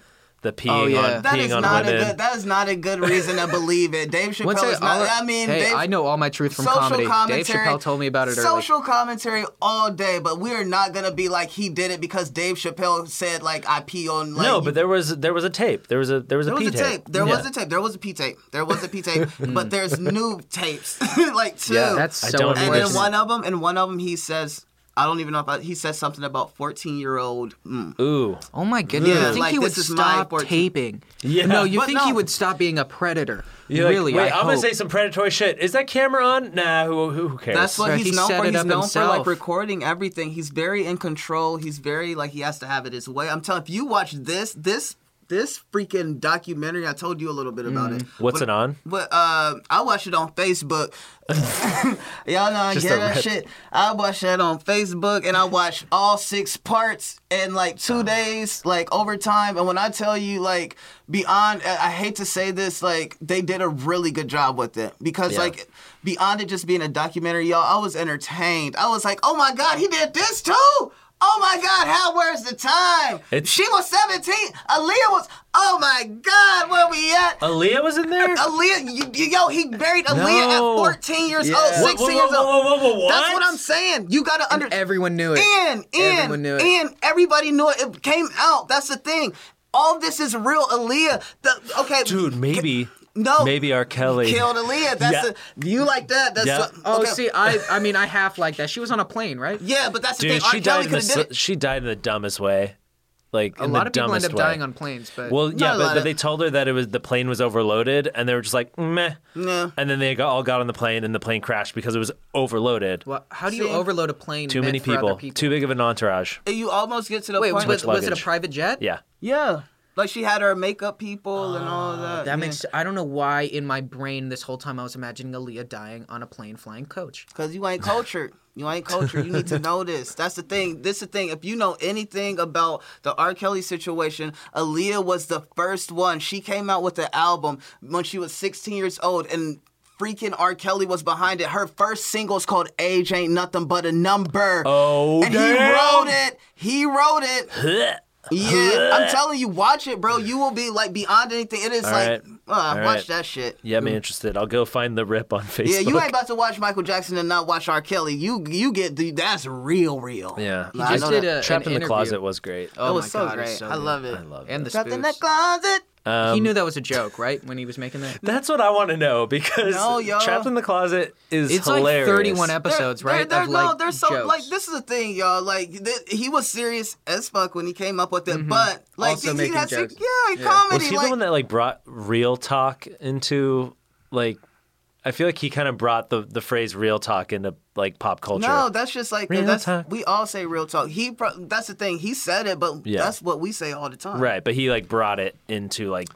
the peeing yeah. on That peeing is on not women. a good. That is not a good reason to believe it. Dave Once Chappelle I, is not. all- I mean, hey, Dave, I know all my truth from social comedy. Dave commentary- Chappelle told me about it earlier. Social commentary all day, but we are not gonna be like he did it because Dave Chappelle said like I pee on. Like, no, but there was there was a tape. There was a there was a There was pee a tape. There Yeah. was a tape. There was a P tape. There was a P tape. But there's new tapes, like two. Yeah, that's I so don't and unfortunate. in one of them, in one of them, he says, I don't even know if I, he says something about fourteen year old. Mm. Ooh. Oh my goodness! Yeah, you think like, he would this is my stop fourteen taping? Yeah. No, you But think he no. would stop being a predator? You're like, really? Wait, I I'm gonna hope. say some predatory shit. Is that camera on? Nah. Who who, who cares? That's what Right, he's he known set for. it He's up known for like himself. recording everything. He's very in control. He's very like he has to have it his way. I'm telling if you watch this this this freaking documentary, I told you a little bit about it. What's But- it on? But uh, I watched it on Facebook. Y'all know I Just get a that rip. shit. I watched that on Facebook, and I watched all six parts in like two days, like overtime. And when I tell you, like beyond, I I hate to say this, like they did a really good job with it because, Yeah. like, beyond it just being a documentary, y'all, I was entertained. I was like, oh my god, he did this too. Oh my God! How where's the time? It's- She was seventeen. Aaliyah was. Oh my God! Where we at? Aaliyah was in there. Aaliyah, you, you, yo, he buried Aaliyah No. at fourteen years Yeah. old, Whoa, sixteen whoa, years whoa, old. whoa, whoa, whoa, That's what? what I'm saying. You gotta And under. everyone knew it. And Everyone and knew it. and everybody knew it. It came out. That's the thing. All this is real. Aaliyah. The, okay, Dude, maybe. No. Maybe R. Kelly. killed Aaliyah. That's Yeah. the, you like that. That's Yeah. the- Oh, okay. see, I, I mean, I half like that. She was on a plane, right? Yeah, but that's the Dude, thing. she R. died Kelly in the could have did s- it. she died in the dumbest way. Like A in lot the of people end dumbest up way. dying on planes, but Well, yeah, Not a but, lot but of- they told her that it was the plane was overloaded, and they were just like, meh. Yeah. And then they got, all got on the plane, and the plane crashed because it was overloaded. well, how do you See? overload a plane? Too meant many for other people. people? Too big of an entourage. You almost get to the Wait, point. was, was it a luggage. private jet? Yeah. Yeah. Like she had her makeup people and all that. That yeah. makes. I don't know why in my brain this whole time I was imagining Aaliyah dying on a plane flying coach. Cause you ain't cultured. You ain't cultured. You need to know this. That's the thing. This is the thing. If you know anything about the R. Kelly situation, Aaliyah was the first one. She came out with the album when she was sixteen years old, and freaking R. Kelly was behind it. Her first single is called "Age Ain't Nothing But a Number." Oh, and he damn. wrote it. He wrote it. Yeah, I'm telling you, watch it, bro. You will be like beyond anything. It is All like, right. uh, All watch right. that shit. Yeah, I'm interested. I'll go find the rip on Facebook. Yeah, you ain't about to watch Michael Jackson and not watch R. Kelly. You you get the, that's real, real. Yeah. He He I just know did that. a Trapped an in the interview. Closet was great. Oh That my was so god, great. it's so I good. love it. I love And the Trapped in the spoofs. closet. Um, He knew that was a joke, right? When he was making that. That's what I want to know because No, yo. Trapped in the Closet is It's hilarious. like thirty-one episodes, They're- right? They're, of they're, no, like they're so jokes. like this is the thing, y'all. Like th- he was serious as fuck when he came up with it, but like Also he, he making had jokes. yeah, Yeah. comedy. Was he like, the one that like brought real talk into like? I feel like he kind of brought the the phrase real talk into like pop culture. no, that's just like Real that's talk. we all say real talk. He pro- that's the thing. He said it, but Yeah. that's what we say all the time. Right, but he like brought it into like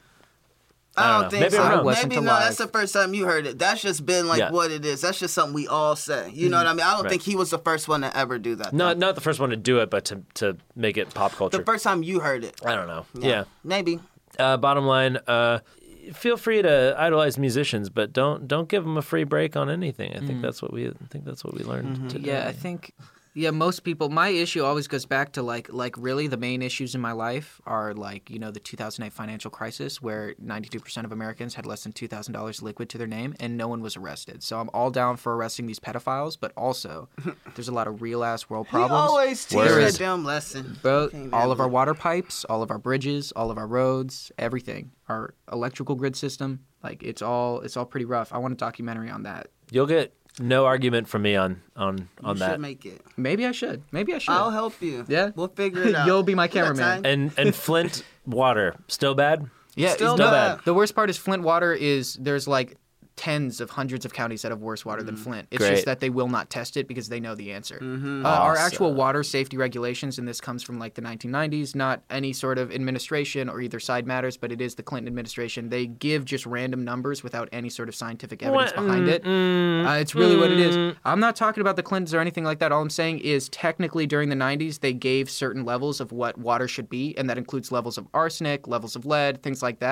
I I don't, don't know. think Maybe so. I'm wrong. Wasn't Maybe no. alive. That's the first time you heard it. That's just been like Yeah. what it is. That's just something we all say. You know what I mean? I don't Right. think he was the first one to ever do that. not though. not the first one to do it, but to to make it pop culture. the first time you heard it. I don't know. Yeah. Maybe. Uh, bottom line, uh, feel free to idolize musicians, but don't don't give them a free break on anything. I think that's what we I think that's what we learned today. Yeah, I think yeah, most people my issue always goes back to like like really the main issues in my life are like, you know, the two thousand eight financial crisis where ninety-two percent of Americans had less than two thousand dollars liquid to their name and no one was arrested. So I'm all down for arresting these pedophiles, but also there's a lot of real ass world He problems. always teach Where that is- damn lesson. Bro, Can't all have of our it. water pipes, all of our bridges, all of our roads, everything, our electrical grid system, like it's all it's all pretty rough. I want a documentary on that. You'll get no argument from me on on on You that. should make it. Maybe I should. Maybe I should. I'll help you. Yeah? We'll figure it out. You'll be my We got cameraman. time. And and Flint water still bad. Yeah, Still it's not bad. bad. The worst part is Flint water is there's like tens of hundreds of counties that have worse water than Flint. It's Great. just that they will not test it because they know the answer. Uh, Our actual water safety regulations, and this comes from like the nineteen nineties, not any sort of administration or either side matters, but it is the Clinton administration. They give just random numbers without any sort of scientific evidence What? behind it. Uh, it's really what it is. I'm not talking about the Clintons or anything like that. All I'm saying is technically during the nineties, they gave certain levels of what water should be, and that includes levels of arsenic, levels of lead, things like that.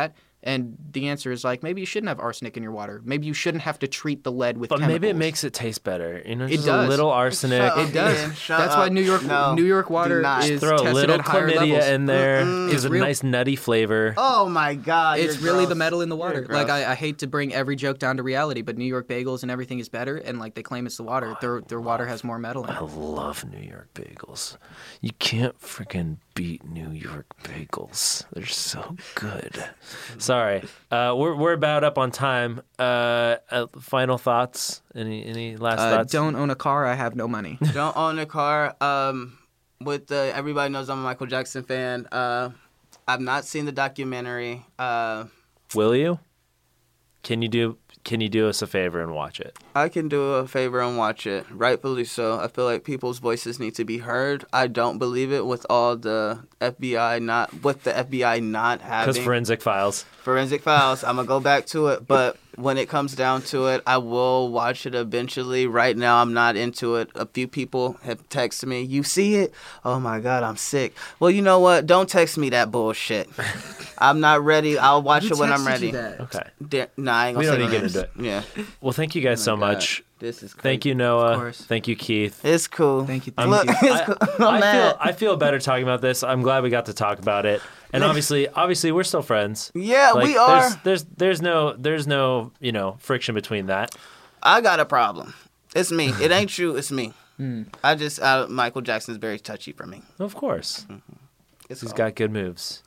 And the answer is like, maybe you shouldn't have arsenic in your water. Maybe you shouldn't have to treat the lead with But chemicals. maybe it makes it taste better. You know, It just does. a little arsenic. Shut up, It does. Ian, shut That's up. why New York No, New York do water not. is Throw a tested little at higher levels. chlamydia in there. Mm-mm. Gives it a real. nice nutty flavor. Oh my God. It's you're really gross. the metal in the water. You're Like gross. I, I hate to bring every joke down to reality, but New York bagels and everything is better, and like they claim it's the water. Their their water has more metal in I it. love New York bagels. You can't freaking beat New York bagels. They're so good. Sorry, uh, we're we're about up on time. Uh, uh, final thoughts? Any any last Uh, thoughts? don't own a car. I have no money. Don't own a car. Um, with the everybody knows I'm a Michael Jackson fan. Uh, I've not seen the documentary. Uh, Will you? Can you do Can you do us a favor and watch it? I can do a favor and watch it. Rightfully so. I feel like people's voices need to be heard. I don't believe it with all the F B I not with the F B I not Because having Forensic Files. forensic files. I'm gonna go back to it, but when it comes down to it, I will watch it eventually. Right now, I'm not into it. A few people have texted me, "You see it? Oh my God, I'm sick." Well, you know what? Don't text me that bullshit. I'm not ready. I'll watch it when I'm ready. Okay. Da- nah, I ain't gonna We say don't no need to names. get into Yeah. Well, thank you guys so Oh my God. much. This is crazy. Thank you, Noah. course. Thank you, Keith. It's cool. Thank you. I'm- Look, Thank you. it's I, cool. I'm I mad. feel I feel better talking about this. I'm glad we got to talk about it. And obviously, obviously, we're still friends. Yeah, Like, we are. There's, there's there's no there's no you know friction between that. I got a problem. It's me. It ain't you. It's me. I just uh, Michael Jackson's very touchy for me. Of course, It's he's all- got good moves.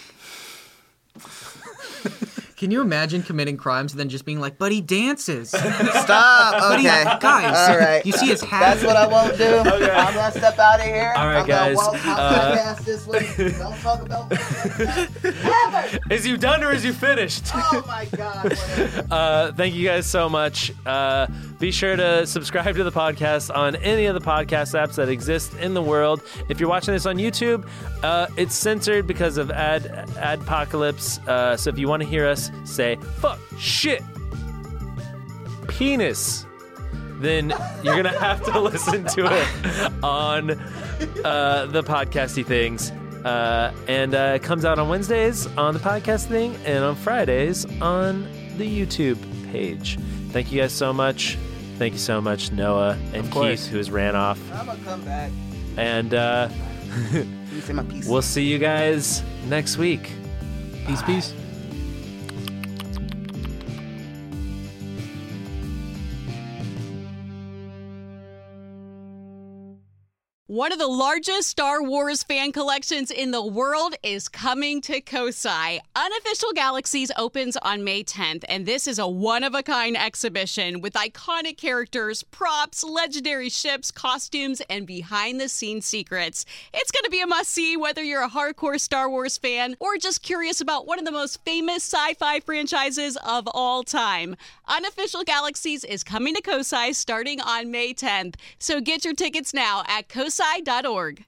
Can you imagine committing crimes and then just being like, but he dances? Stop. he- Okay, guys, All right. you see his hat? That's what I won't do. I'm gonna step out of here. All right, I'm gonna guys, walk my uh, podcast this way. Don't talk about ever. Is you done or is you finished? Oh my God. Whatever. Uh, thank you guys so much. Uh, be sure to subscribe to the podcast on any of the podcast apps that exist in the world. If you're watching this on YouTube, uh, it's censored because of ad adpocalypse. Uh, so if you want to hear us say "fuck," "shit," "penis," then you're gonna have to listen to it on uh, the podcasty things. Uh, and uh, it comes out on Wednesdays on the podcast thing and on Fridays on the YouTube page. Thank you guys so much. Thank you so much, Noah and course. Keith, who has ran off. I'm gonna come back. And uh, Let me say my piece. we'll see you guys next week. Peace, peace. One of the largest Star Wars fan collections in the world is coming to Kosai. Unofficial Galaxies opens on May tenth, and this is a one-of-a-kind exhibition with iconic characters, props, legendary ships, costumes, and behind-the-scenes secrets. It's going to be a must-see whether you're a hardcore Star Wars fan or just curious about one of the most famous sci-fi franchises of all time. Unofficial Galaxies is coming to Kosai starting on May tenth, so get your tickets now at kosai dot org.